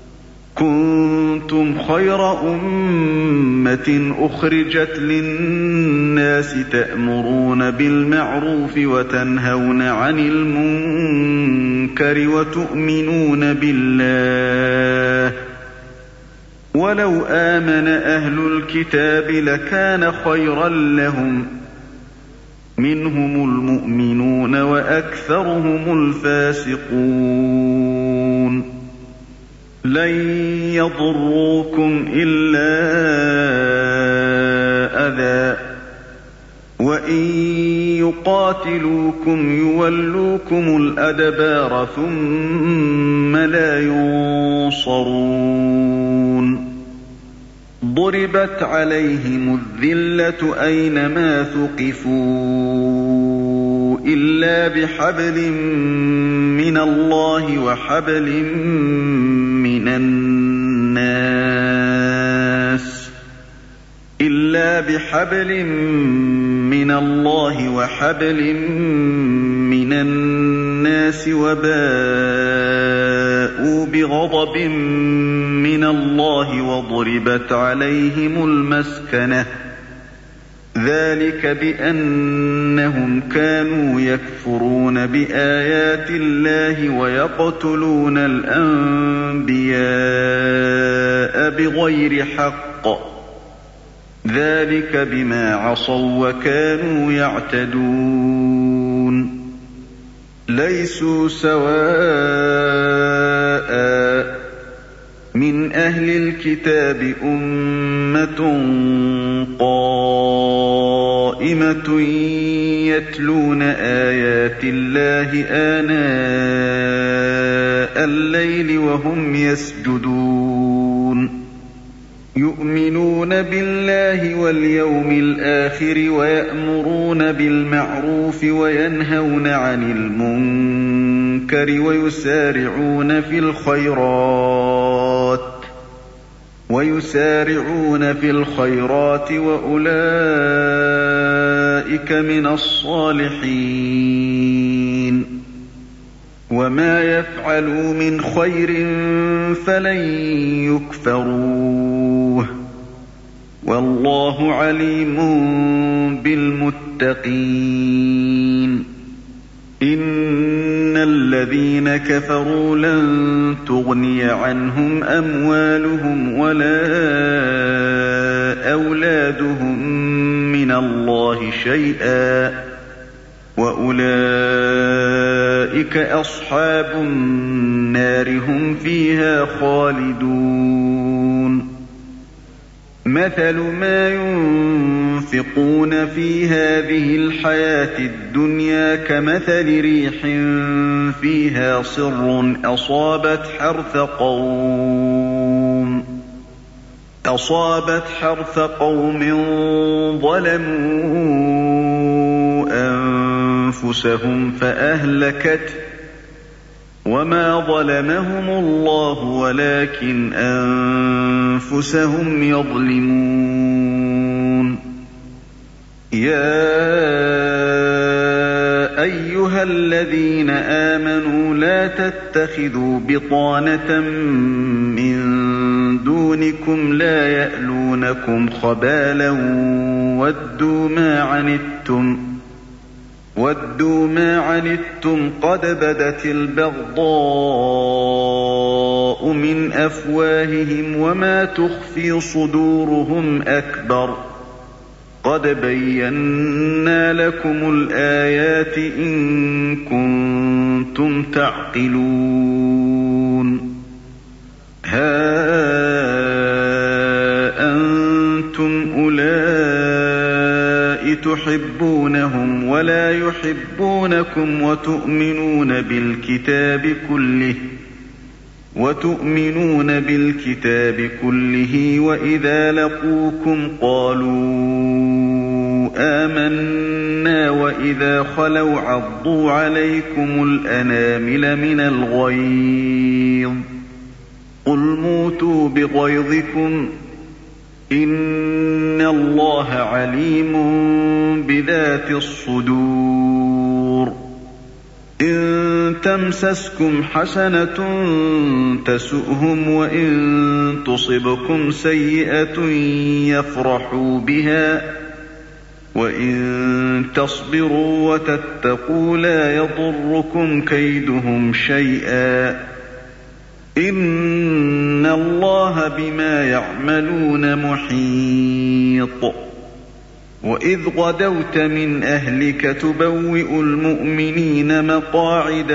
كنتم خير أمة أخرجت للناس تأمرون بالمعروف وتنهون عن المنكر وتؤمنون بالله ولو آمن أهل الكتاب لكان خيرا لهم منهم المؤمنون وأكثرهم الفاسقون لن يضروكم إلا أذى وإن يقاتلوكم يولوكم الأدبار ثم لا ينصرون ضربت عليهم الذلة أينما ثقفوا إلا بحبل من الله وحبل من الناس وباءوا بغضب من الله وضربت عليهم المسكنة ذلك بأنهم كانوا يكفرون بآيات الله ويقتلون الأنبياء بغير حق ذلك بما عصوا وكانوا يعتدون ليسوا سواء من أهل الكتاب أمة قائمة يتلون آيات الله آناء الليل وهم يسجدون يؤمنون بالله واليوم الآخر ويأمرون بالمعروف وينهون عن المنكر ويسارعون في الخيرات وأولئك من الصالحين وما يفعلوا من خير فلن يكفروه والله عليم بالمتقين إن الذين كفروا لن تغني عنهم أموالهم ولا أولادهم من الله شيئا وأولئك أصحاب النار هم فيها خالدون مثل ما ينفقون في هذه الحياة الدنيا كمثل ريح فيها صر أصابت حرث قوم ظلموا أنفسهم فأهلكته وما ظلمهم الله ولكن أنفسهم يظلمون يا أيها الذين آمنوا لا تتخذوا بطانة من دونكم لا يألونكم خبالا ودوا ما عنتم قد بدت البغضاء من أفواههم وما تخفي صدورهم أكبر قد بينا لكم الآيات إن كنتم تعقلون ها أنتم أولئك تحبونهم ولا يحبونكم وتؤمنون بالكتاب كله وإذا لقوكم قالوا آمنا وإذا خلوا عضوا عليكم الأنامل من الغيظ قل موتوا بغيظكم إن الله عليم بذات الصدور إن تمسسكم حسنة تسؤهم وإن تصبكم سيئة يفرحوا بها وإن تصبروا وتتقوا لا يضركم كيدهم شيئا إن الله بما يعملون محيط وإذ غدوت من أهلك تبوئ المؤمنين مقاعد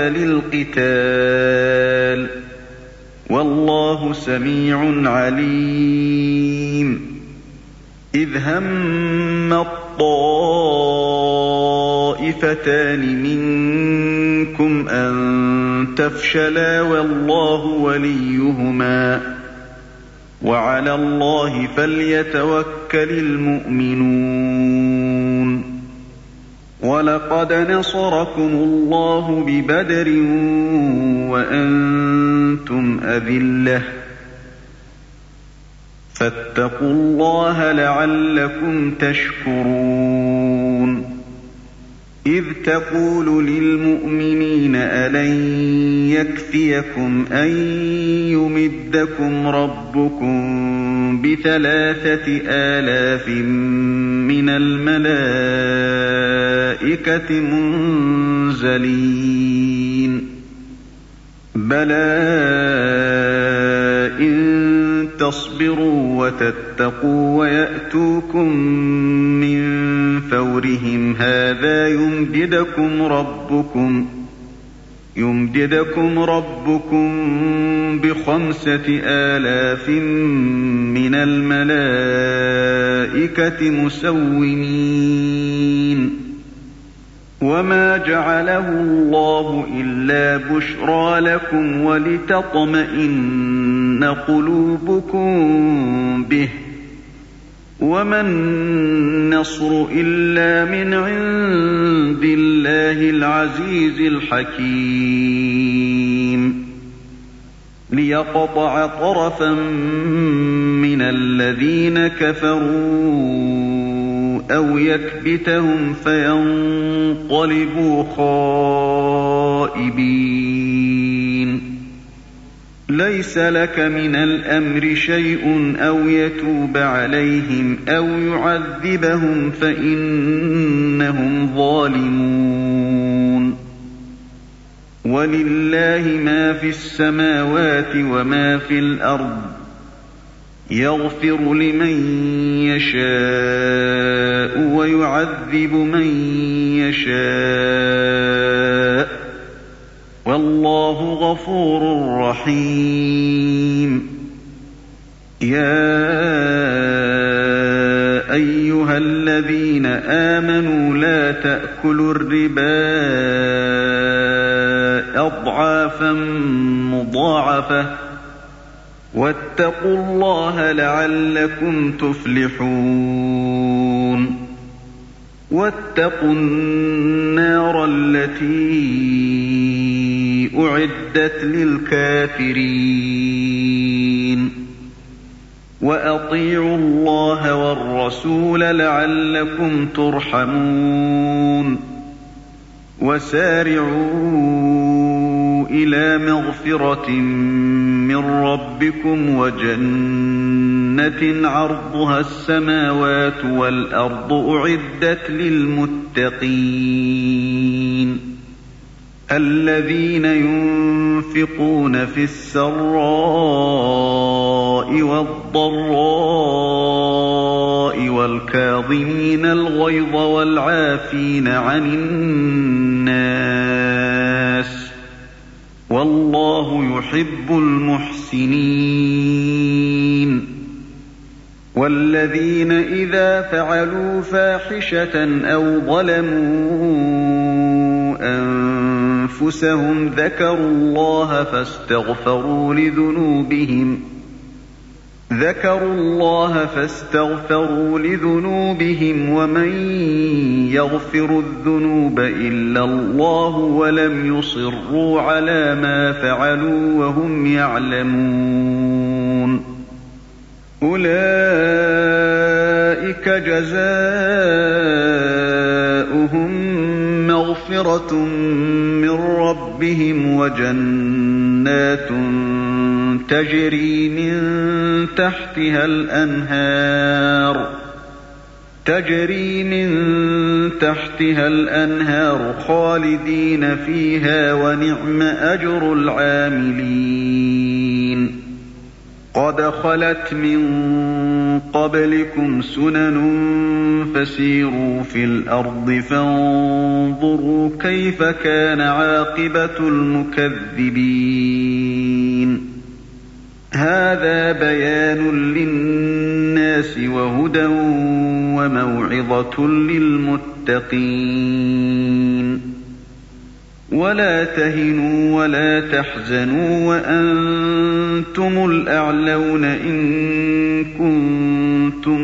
للقتال والله سميع عليم إذ هم الطائفتان منكم أن تفشلا والله وليهما وعلى الله فليتوكل المؤمنون ولقد نصركم الله ببدر وأنتم أذلة فاتقوا الله لعلكم تشكرون إذ تقول للمؤمنين ألن يكفيكم أن يمدكم ربكم ب3,000 من الملائكة منزلين بلى إن تصبروا وتتقوا ويأتوكم من فورهم هذا يمددكم ربكم ب5,000 من الملائكة مسومين وما جعله الله إلا بشرى لكم ولتطمئن قلوبكم به وما النصر إلا من عند الله العزيز الحكيم ليقطع طرفا من الذين كفروا أو يكبتهم فينقلبوا خائبين ليس لك من الأمر شيء أو يتوب عليهم أو يعذبهم فإنهم ظالمون ولله ما في السماوات وما في الأرض يغفر لمن يشاء ويعذب من يشاء والله غفور رحيم يا أيها الذين آمنوا لا تأكلوا الربا أضعافا مضاعفة واتقوا الله لعلكم تفلحون واتقوا النار التي أعدت للكافرين وأطيعوا الله والرسول لعلكم ترحمون وسارعوا إلى مغفرة من ربكم وجنة عرضها السماوات والأرض أعدت للمتقين الذين ينفقون في السراء والضراء والكاظمين الغيظ والعافين عن الناس والله يحب المحسنين والذين إذا فعلوا فاحشة أو ظلموا أنفسهم ذكروا الله فاستغفروا لذنوبهم ومن يغفر الذنوب إلا الله ولم يصروا على ما فعلوا وهم يعلمون أولئك جزاؤهم مغفرة من ربهم وجنات تجري من تحتها الأنهار خالدين فيها ونعم أجر العاملين قد خلت من قبلكم سنن فسيروا في الأرض فانظروا كيف كان عاقبة المكذبين هذا بيان للناس وهدى وموعظة للمتقين ولا تهنوا ولا تحزنوا وأنتم الأعلون إن كنتم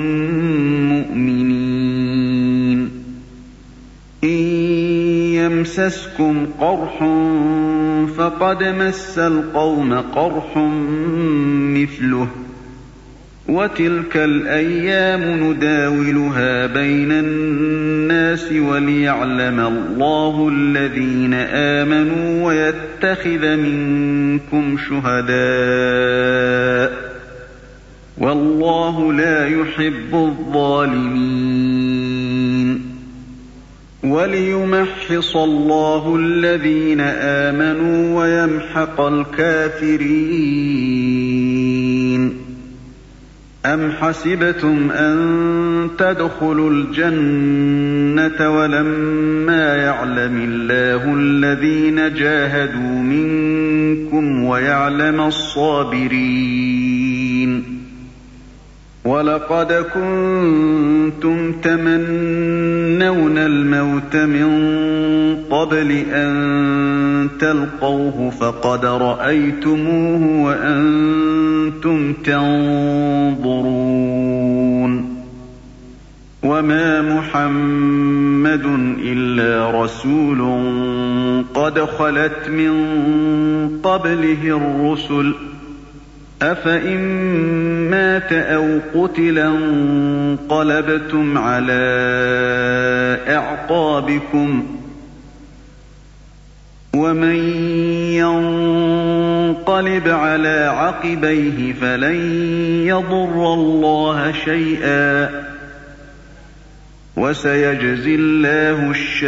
مؤمنين إن يمسسكم قرح فقد مس القوم قرح مثله وتلك الأيام نداولها بين الناس وليعلم الله الذين آمنوا ويتخذ منكم شهداء والله لا يحب الظالمين وليمحص الله الذين آمنوا ويمحق الكافرين أم حسبتم أن تدخلوا الجنة ولما يعلم الله الذين جاهدوا منكم ويعلم الصابرين ولقد كنتم تمنون الموت من قبل أن تلقوه فقد رأيتموه وأنتم تنظرون وما محمد إلا رسول قد خلت من قبله الرسل أفإن مات أو قتلا انقلبتم على أعقابكم ومن ينقلب على عقبيه فلن يضر الله شيئا وسيجزي الله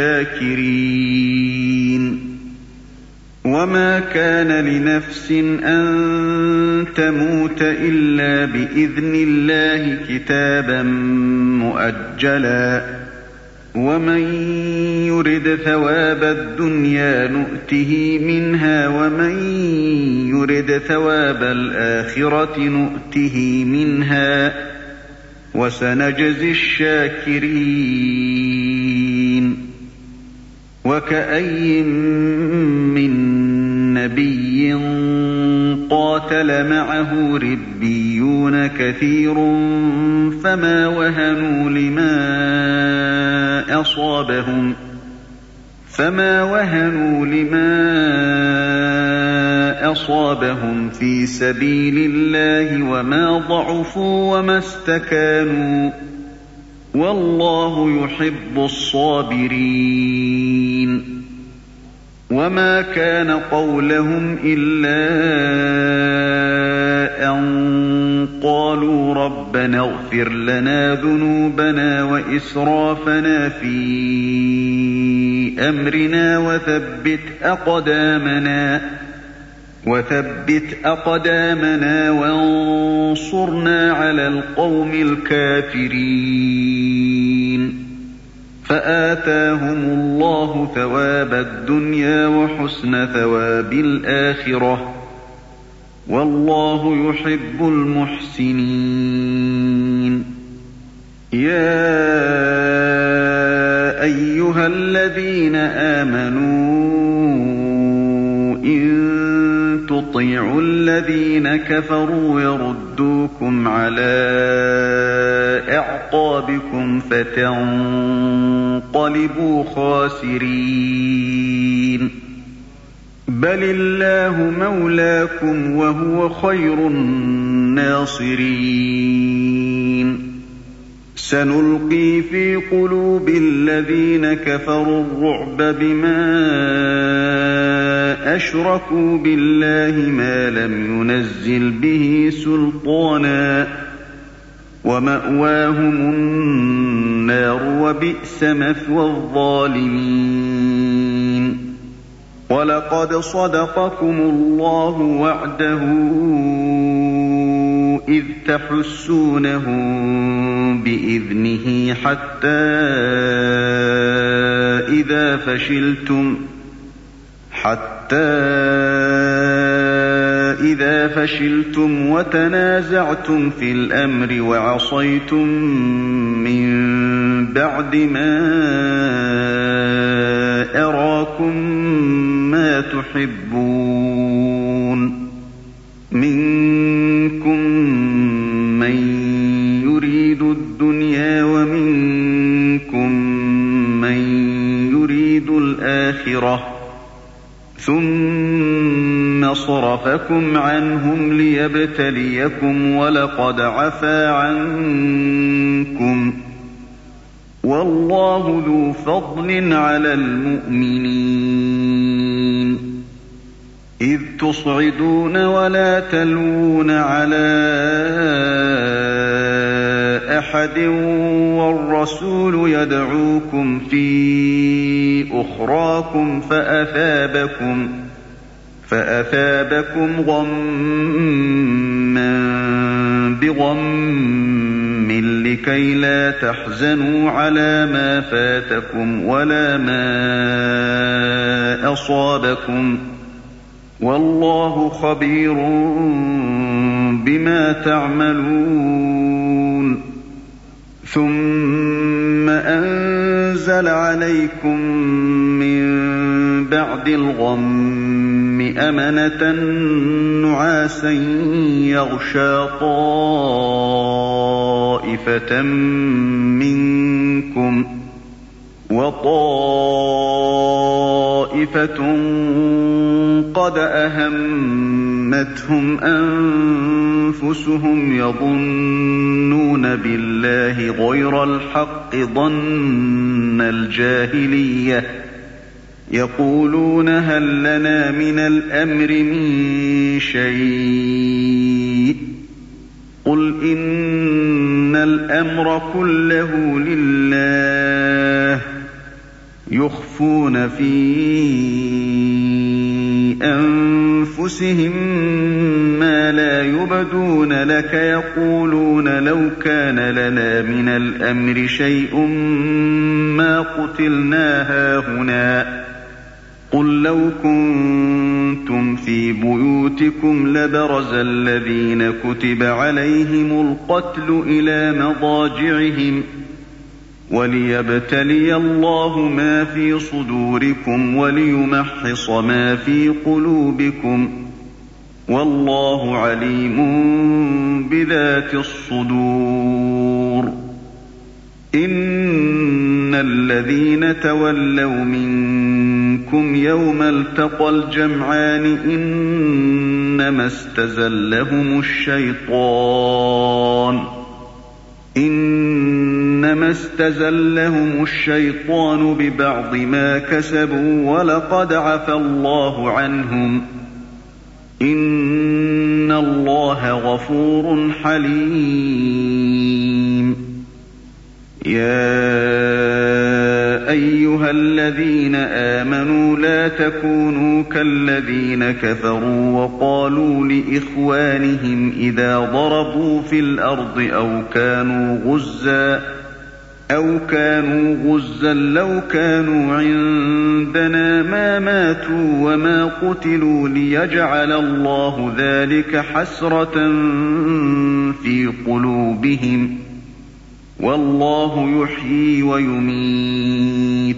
الشاكرين وما كان لنفس أن تموت إلا بإذن الله كتابا مؤجلا ومن يرد ثواب الدنيا نؤته منها ومن يرد ثواب الآخرة نؤته منها وسنجزي الشاكرين وكأي من نبي قاتل معه ربيون كثير فما وهنوا لما أصابهم في سبيل الله وما ضعفوا وما استكانوا والله يحب الصابرين وما كان قولهم إلا أن قالوا ربنا اغفر لنا ذنوبنا وإسرافنا في أمرنا وثبت أقدامنا وانصرنا على القوم الكافرين فآتاهم الله ثواب الدنيا وحسن ثواب الآخرة والله يحب المحسنين يا أيها الذين آمنوا إن تطيعوا الذين كفروا يردوكم على أعقابكم فتنقلبوا خاسرين بل الله مولاكم وهو خير الناصرين سنلقي في قلوب الذين كفروا الرعب بما أشركوا بالله ما لم ينزل به سلطانا ومأواهم النار وبئس مثوى الظالمين ولقد صدقكم الله وعده إذ تحسونهم بإذنه حتى إذا فشلتم وتنازعتم في الأمر وعصيتم من بعد ما أراكم ما تحبون منكم من يريد الدنيا ومنكم من يريد الآخرة ثم صرفكم عنهم ليبتليكم ولقد عفا عنكم والله ذو فضل على المؤمنين إذ تصعدون ولا تلوون على أحد والرسول يدعوكم في أخراكم فأثابكم غما بغم لكي لا تحزنوا على ما فاتكم ولا ما أصابكم والله خبير بما تعملون ثم أنزل عليكم من بعد الغم أمنة نعاسا يغشى طائفة منكم وطائفة قد أهمتهم أنفسهم يظنون بالله غير الحق ظن الجاهلية يقولون هل لنا من الأمر من شيء قل إن الأمر كله لله يخفون في أنفسهم ما لا يبدون لك يقولون لو كان لنا من الأمر شيء ما قتلنا هاهنا قل لو كنتم في بيوتكم لبرز الذين كتب عليهم القتل إلى مضاجعهم وليبتلي الله ما في صدوركم وليمحص ما في قلوبكم والله عليم بذات الصدور. إن الذين تولوا منكم يوم التقى الجمعان إنما استزلهم الشيطان ببعض ما كسبوا ولقد عفى الله عنهم إن الله غفور حليم. يا أيها الذين آمنوا لا تكونوا كالذين كفروا وقالوا لإخوانهم إذا ضربوا في الأرض أو كانوا غزا لو كانوا عندنا ما ماتوا وما قتلوا ليجعل الله ذلك حسرة في قلوبهم والله يحيي ويميت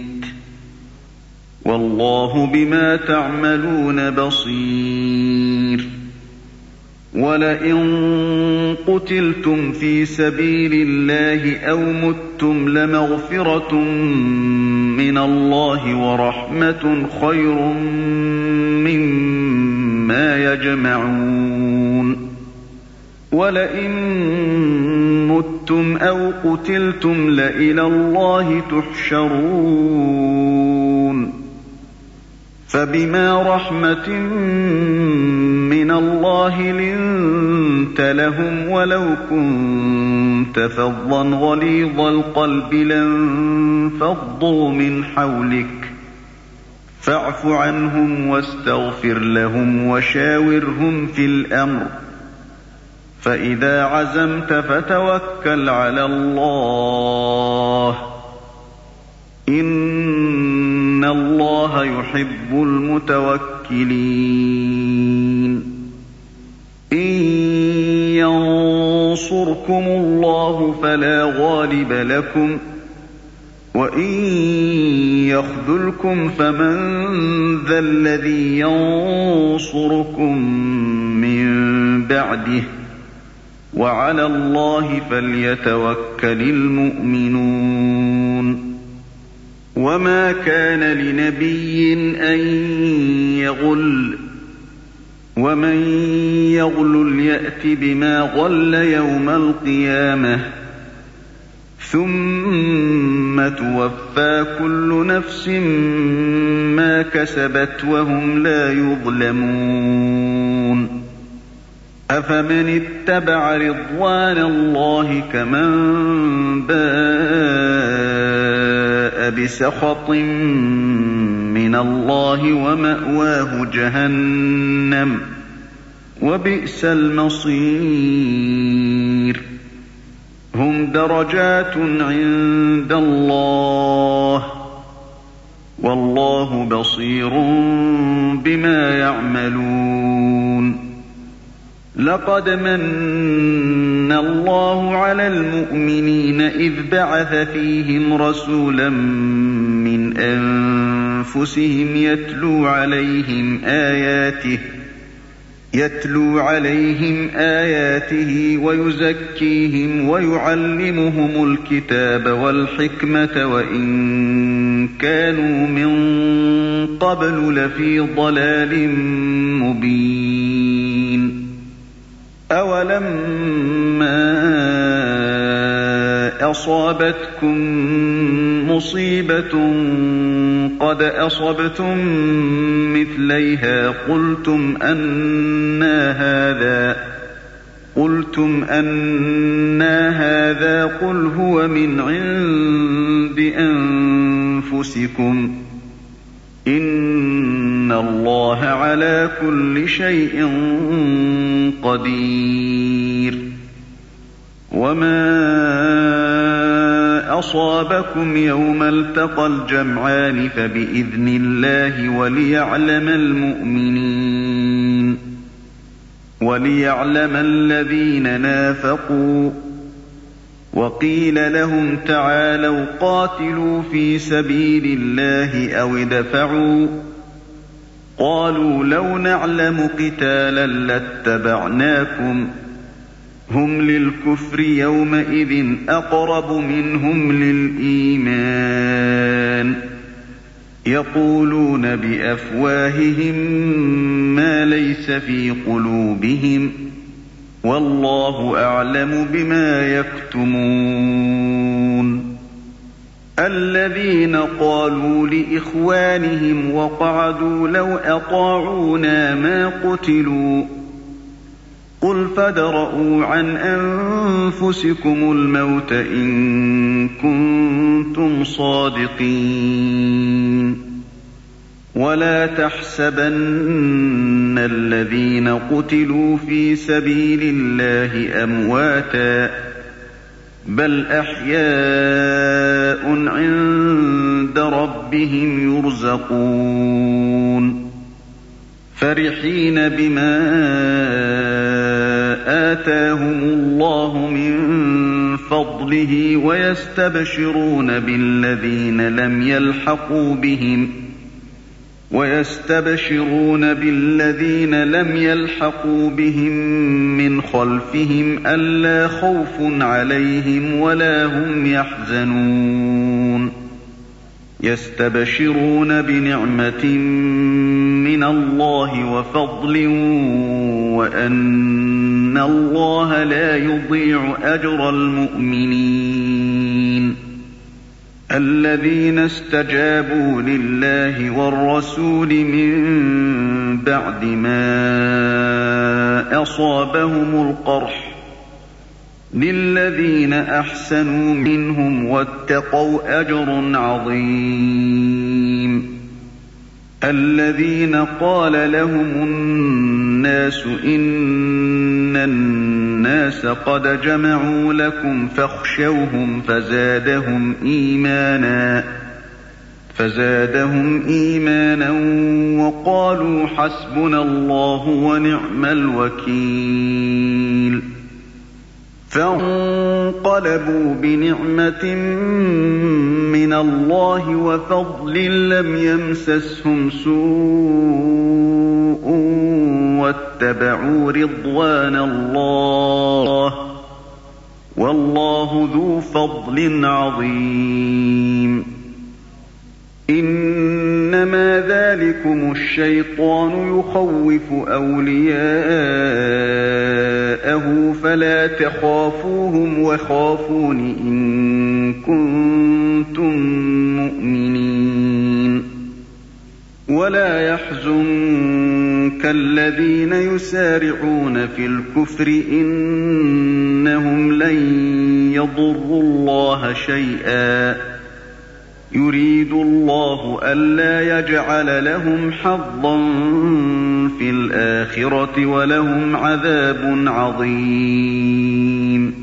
والله بما تعملون بصير. ولئن قتلتم في سبيل الله أو متم لمغفرة من الله ورحمة خير مما يجمعون. ولئن متم أو قتلتم لإلى الله تحشرون. فبما رحمة من الله لنت لهم ولو كنت فظا غليظ القلب لانفضوا من حولك فاعف عنهم واستغفر لهم وشاورهم في الأمر فإذا عزمت فتوكل على الله إن الله يحب المتوكلين. إن ينصركم الله فلا غالب لكم وإن يخذلكم فمن ذا الذي ينصركم من بعده وعلى الله فليتوكل المؤمنون. وما كان لنبي أن يغل ومن يغلل يأت بما غل يوم القيامة ثم توفى كل نفس ما كسبت وهم لا يظلمون. أفمن اتبع رضوان الله كمن باء بسخط من الله ومأواه جهنم وبئس المصير. هم درجات عند الله والله بصير بما يعملون. لقد من الله على المؤمنين إذ بعث فيهم رسولا من أنفسهم يتلو عليهم آياته ويزكيهم ويعلمهم الكتاب والحكمة وإن كانوا من قبل لفي ضلال مبين. أولما أصابتكم مصيبة قد أصبتم مثليها قلتم أنى هذا قل هو من عند أنفسكم إن الله على كل شيء قدير. وما أصابكم يوم التقى الجمعان فبإذن الله وليعلم الذين نافقوا. وقيل لهم تعالوا قاتلوا في سبيل الله أو ادفعوا. قالوا لو نعلم قتالا لاتبعناكم هم للكفر يومئذ أقرب منهم للإيمان يقولون بأفواههم ما ليس في قلوبهم والله أعلم بما يكتمون. الذين قالوا لإخوانهم وقعدوا لو أطاعونا ما قتلوا قل فادرءوا عن أنفسكم الموت إن كنتم صادقين. ولا تحسبن الذين قتلوا في سبيل الله أمواتا بل أحياء عند ربهم يرزقون فرحين بما آتاهم الله من فضله ويستبشرون بالذين لم يلحقوا بهم من خلفهم ألا خوف عليهم ولا هم يحزنون. يستبشرون بنعمة من الله وفضل وأن الله لا يضيع أجر المؤمنين. الذين استجابوا لله والرسول من بعد ما أصابهم القرح للذين أحسنوا منهم واتقوا أجر عظيم. الذين قال لهم الناس إن الناس قد جمعوا لكم فاخشوهم فزادهم إيمانا وقالوا حسبنا الله ونعم الوكيل. فانقلبوا بنعمة من الله وفضل لم يمسسهم سوء واتبعوا رضوان الله والله ذو فضل عظيم. إنما ذلكم الشيطان يخوف أولياءه فلا تخافوهم وخافون إن كنتم مؤمنين. ولا يحزنك الذين يسارعون في الكفر إنهم لن يضروا الله شيئا يريد الله ألا يجعل لهم حظا في الآخرة ولهم عذاب عظيم.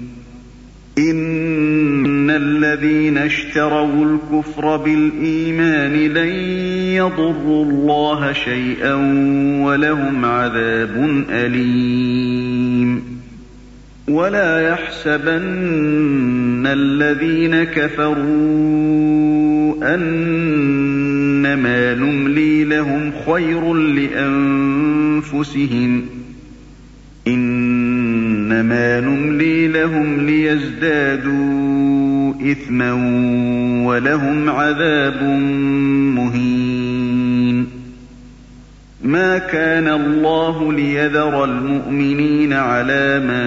إن الذين اشتروا الكفر بالإيمان لن يضروا الله شيئا ولهم عذاب أليم. ولا يحسبن الذين كفروا أنما نملي لهم خير لأنفسهم إنما نملي لهم ليزدادوا إثما ولهم عذاب مهين. ما كان الله ليذر المؤمنين على ما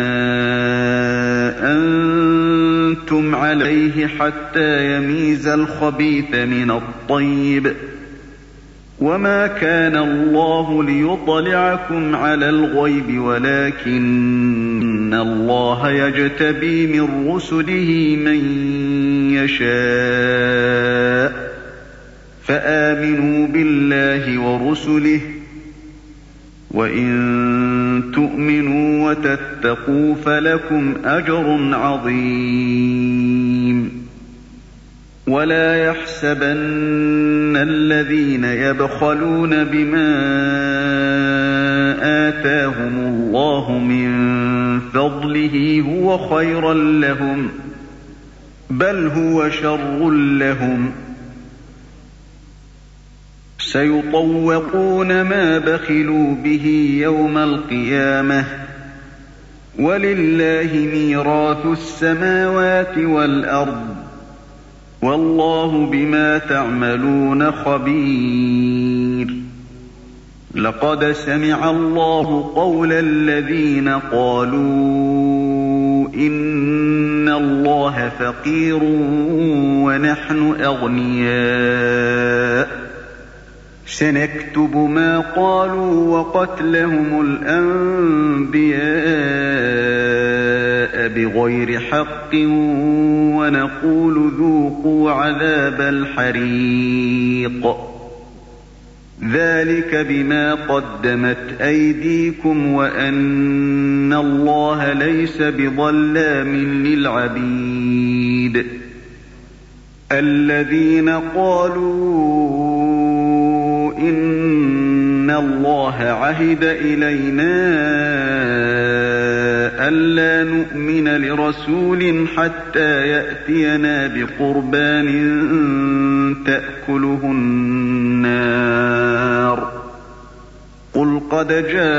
أنتم عليه حتى يميز الخبيث من الطيب وما كان الله ليطلعكم على الغيب ولكن الله يجتبي من رسله من يشاء فآمنوا بالله ورسله وإن تؤمنوا وتتقوا فلكم أجر عظيم. ولا يحسبن الذين يبخلون بما آتاهم الله من فضله هو خيرا لهم، بل هو شر لهم، سيطوقون ما بخلوا به يوم القيامة، ولله ميراث السماوات والأرض، والله بما تعملون خبير. لقد سمع الله قول الذين قالوا إن الله فقير ونحن أغنياء، سنكتب ما قالوا وقتلهم الأنبياء بغير حق ونقول ذوقوا عذاب الحريق، ذلك بما قدمت أيديكم وأن الله ليس بظلام للعبيد. الذين قالوا إن الله عهد إلينا ألا نؤمن لرسول حتى يأتينا بقربان تأكله النار، قل قد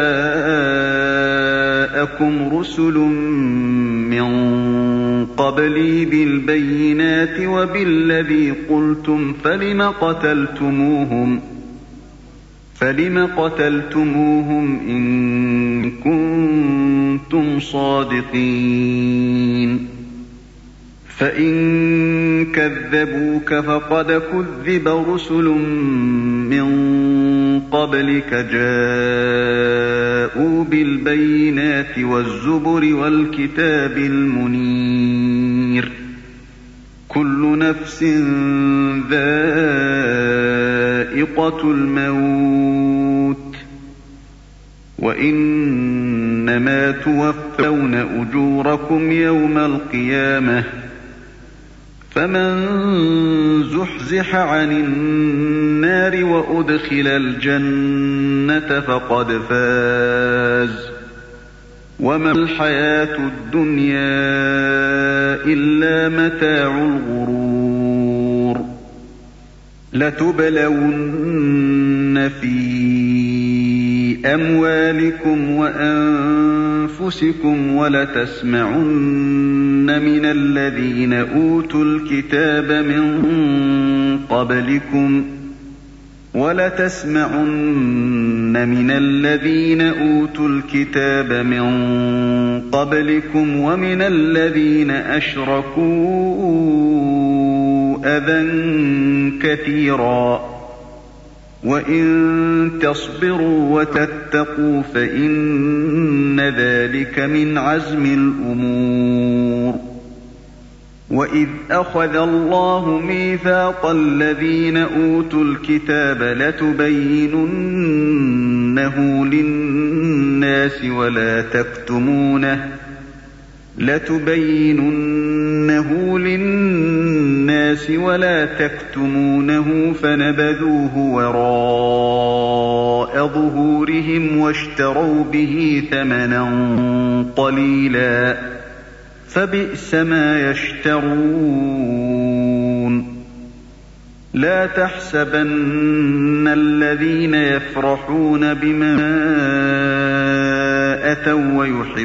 جاءكم رسل من قبلي بالبينات وبالذي قلتم فلم قتلتموهم إن كنتم صادقين. فإن كذبوك فقد كذب رسل من قبلك جاءوا بالبينات والزبر والكتاب المنير، كل نفس ذائقة الموت، وإنما توفون أجوركم يوم القيامة، فمن زحزح عن النار وأدخل الجنة فقد فاز، وما الحياة الدنيا إلا متاع الغرور. لتبلون في أموالكم وأنفسكم ولتسمعن من الذين أوتوا الكتاب من قبلكم ومن الذين أشركوا أذى كثيرا، وإن تصبروا وتتقوا فإن ذلك من عزم الأمور. وإذ أخذ الله ميثاق الذين أوتوا الكتاب لتبيننه للناس ولا تكتمونه فنبذوه وراء ظهورهم واشتروا به ثمنا قليلا، فبئس ما يشترون. لا تحسبن الذين يفرحون بما أتوا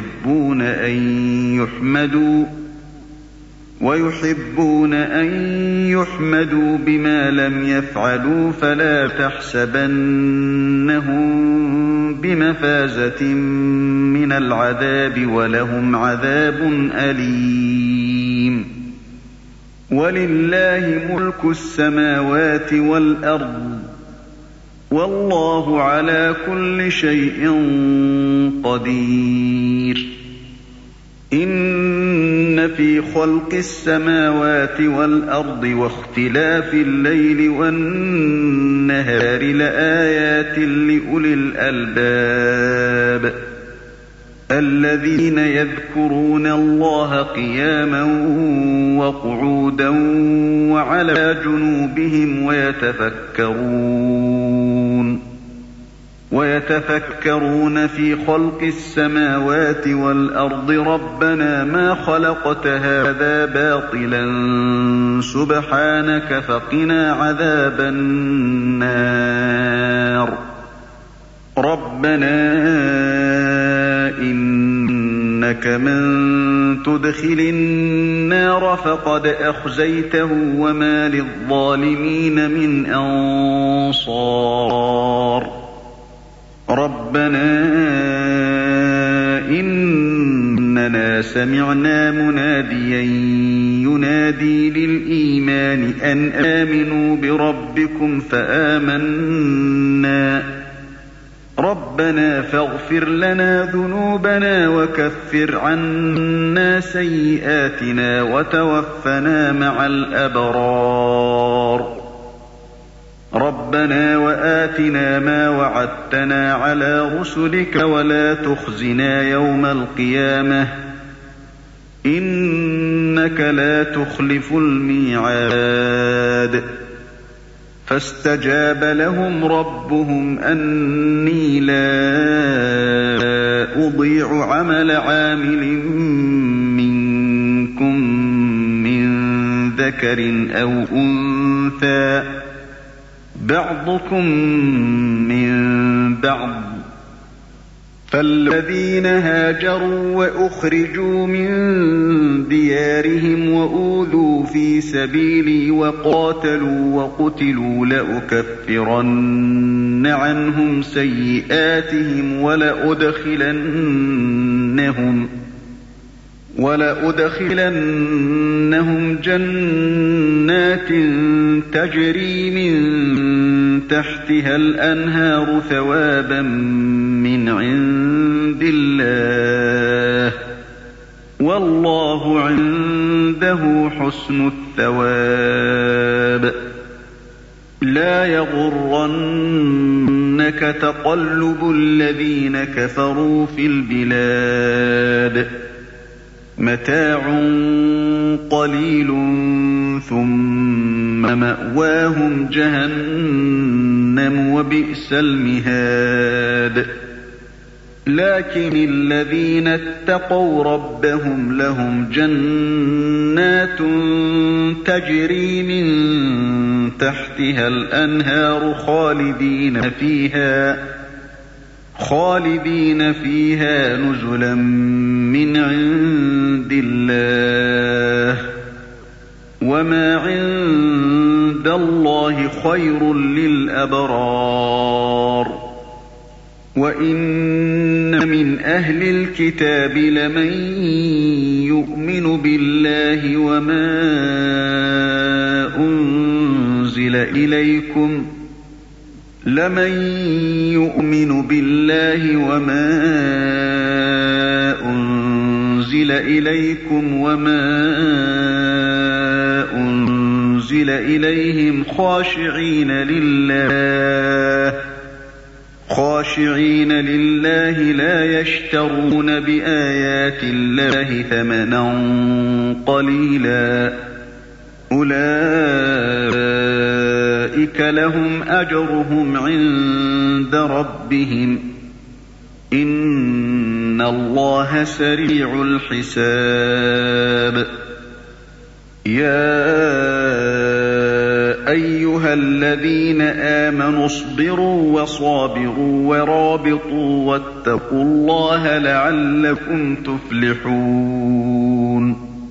ويحبون أن يحمدوا بما لم يفعلوا فلا تحسبنهم بمفازة من العذاب ولهم عذاب أليم. ولله ملك السماوات والأرض، والله على كل شيء قدير. إن في خلق السماوات والأرض واختلاف الليل والنهار لآيات لأولي الألباب. الذين يذكرون الله قياما وقعودا وعلى جنوبهم ويتفكرون في خلق السماوات والأرض ربنا ما خلقت هذا باطلا سبحانك فقنا عذاب النار ربنا إنك من تدخل النار فقد أخزيته وما للظالمين من أنصار ربنا إننا سمعنا مناديا ينادي للإيمان أن آمنوا بربكم فآمنا ربنا فاغفر لنا ذنوبنا وكفر عنا سيئاتنا وتوفنا مع الأبرار ربنا وآتنا ما وعدتنا على رسلك ولا تخزنا يوم القيامة إنك لا تخلف الميعاد فاستجاب لهم ربهم أني لا أضيع عمل عامل منكم من ذكر أو أنثى بعضكم من بعض فالذين هاجروا وأخرجوا من ديارهم وأوذوا في سبيلي وقاتلوا وقتلوا لأكفرن عنهم سيئاتهم ولأدخلنهم جنات تجري من تحتها الأنهار ثوابا من عند الله والله عنده حسن الثواب لا يغرنك تقلب الذين كفروا في البلاد متاع قليل ثم مأواهم جهنم وبئس المهاد لكن الذين اتقوا ربهم لهم جنات تجري من تحتها الأنهار خالدين فيها نزلا من عند الله وما عند الله خير للأبرار وإن من أهل الكتاب لمن يؤمن بالله وما أنزل إليكم وما أنزل إليهم خاشعين لله لا يشترون بآيات الله ثمنا قليلا أولئك لهم أجرهم عند ربهم إن الله سريع الحساب يا أيها الذين آمنوا اصبروا وصابروا ورابطوا واتقوا الله لعلكم تفلحون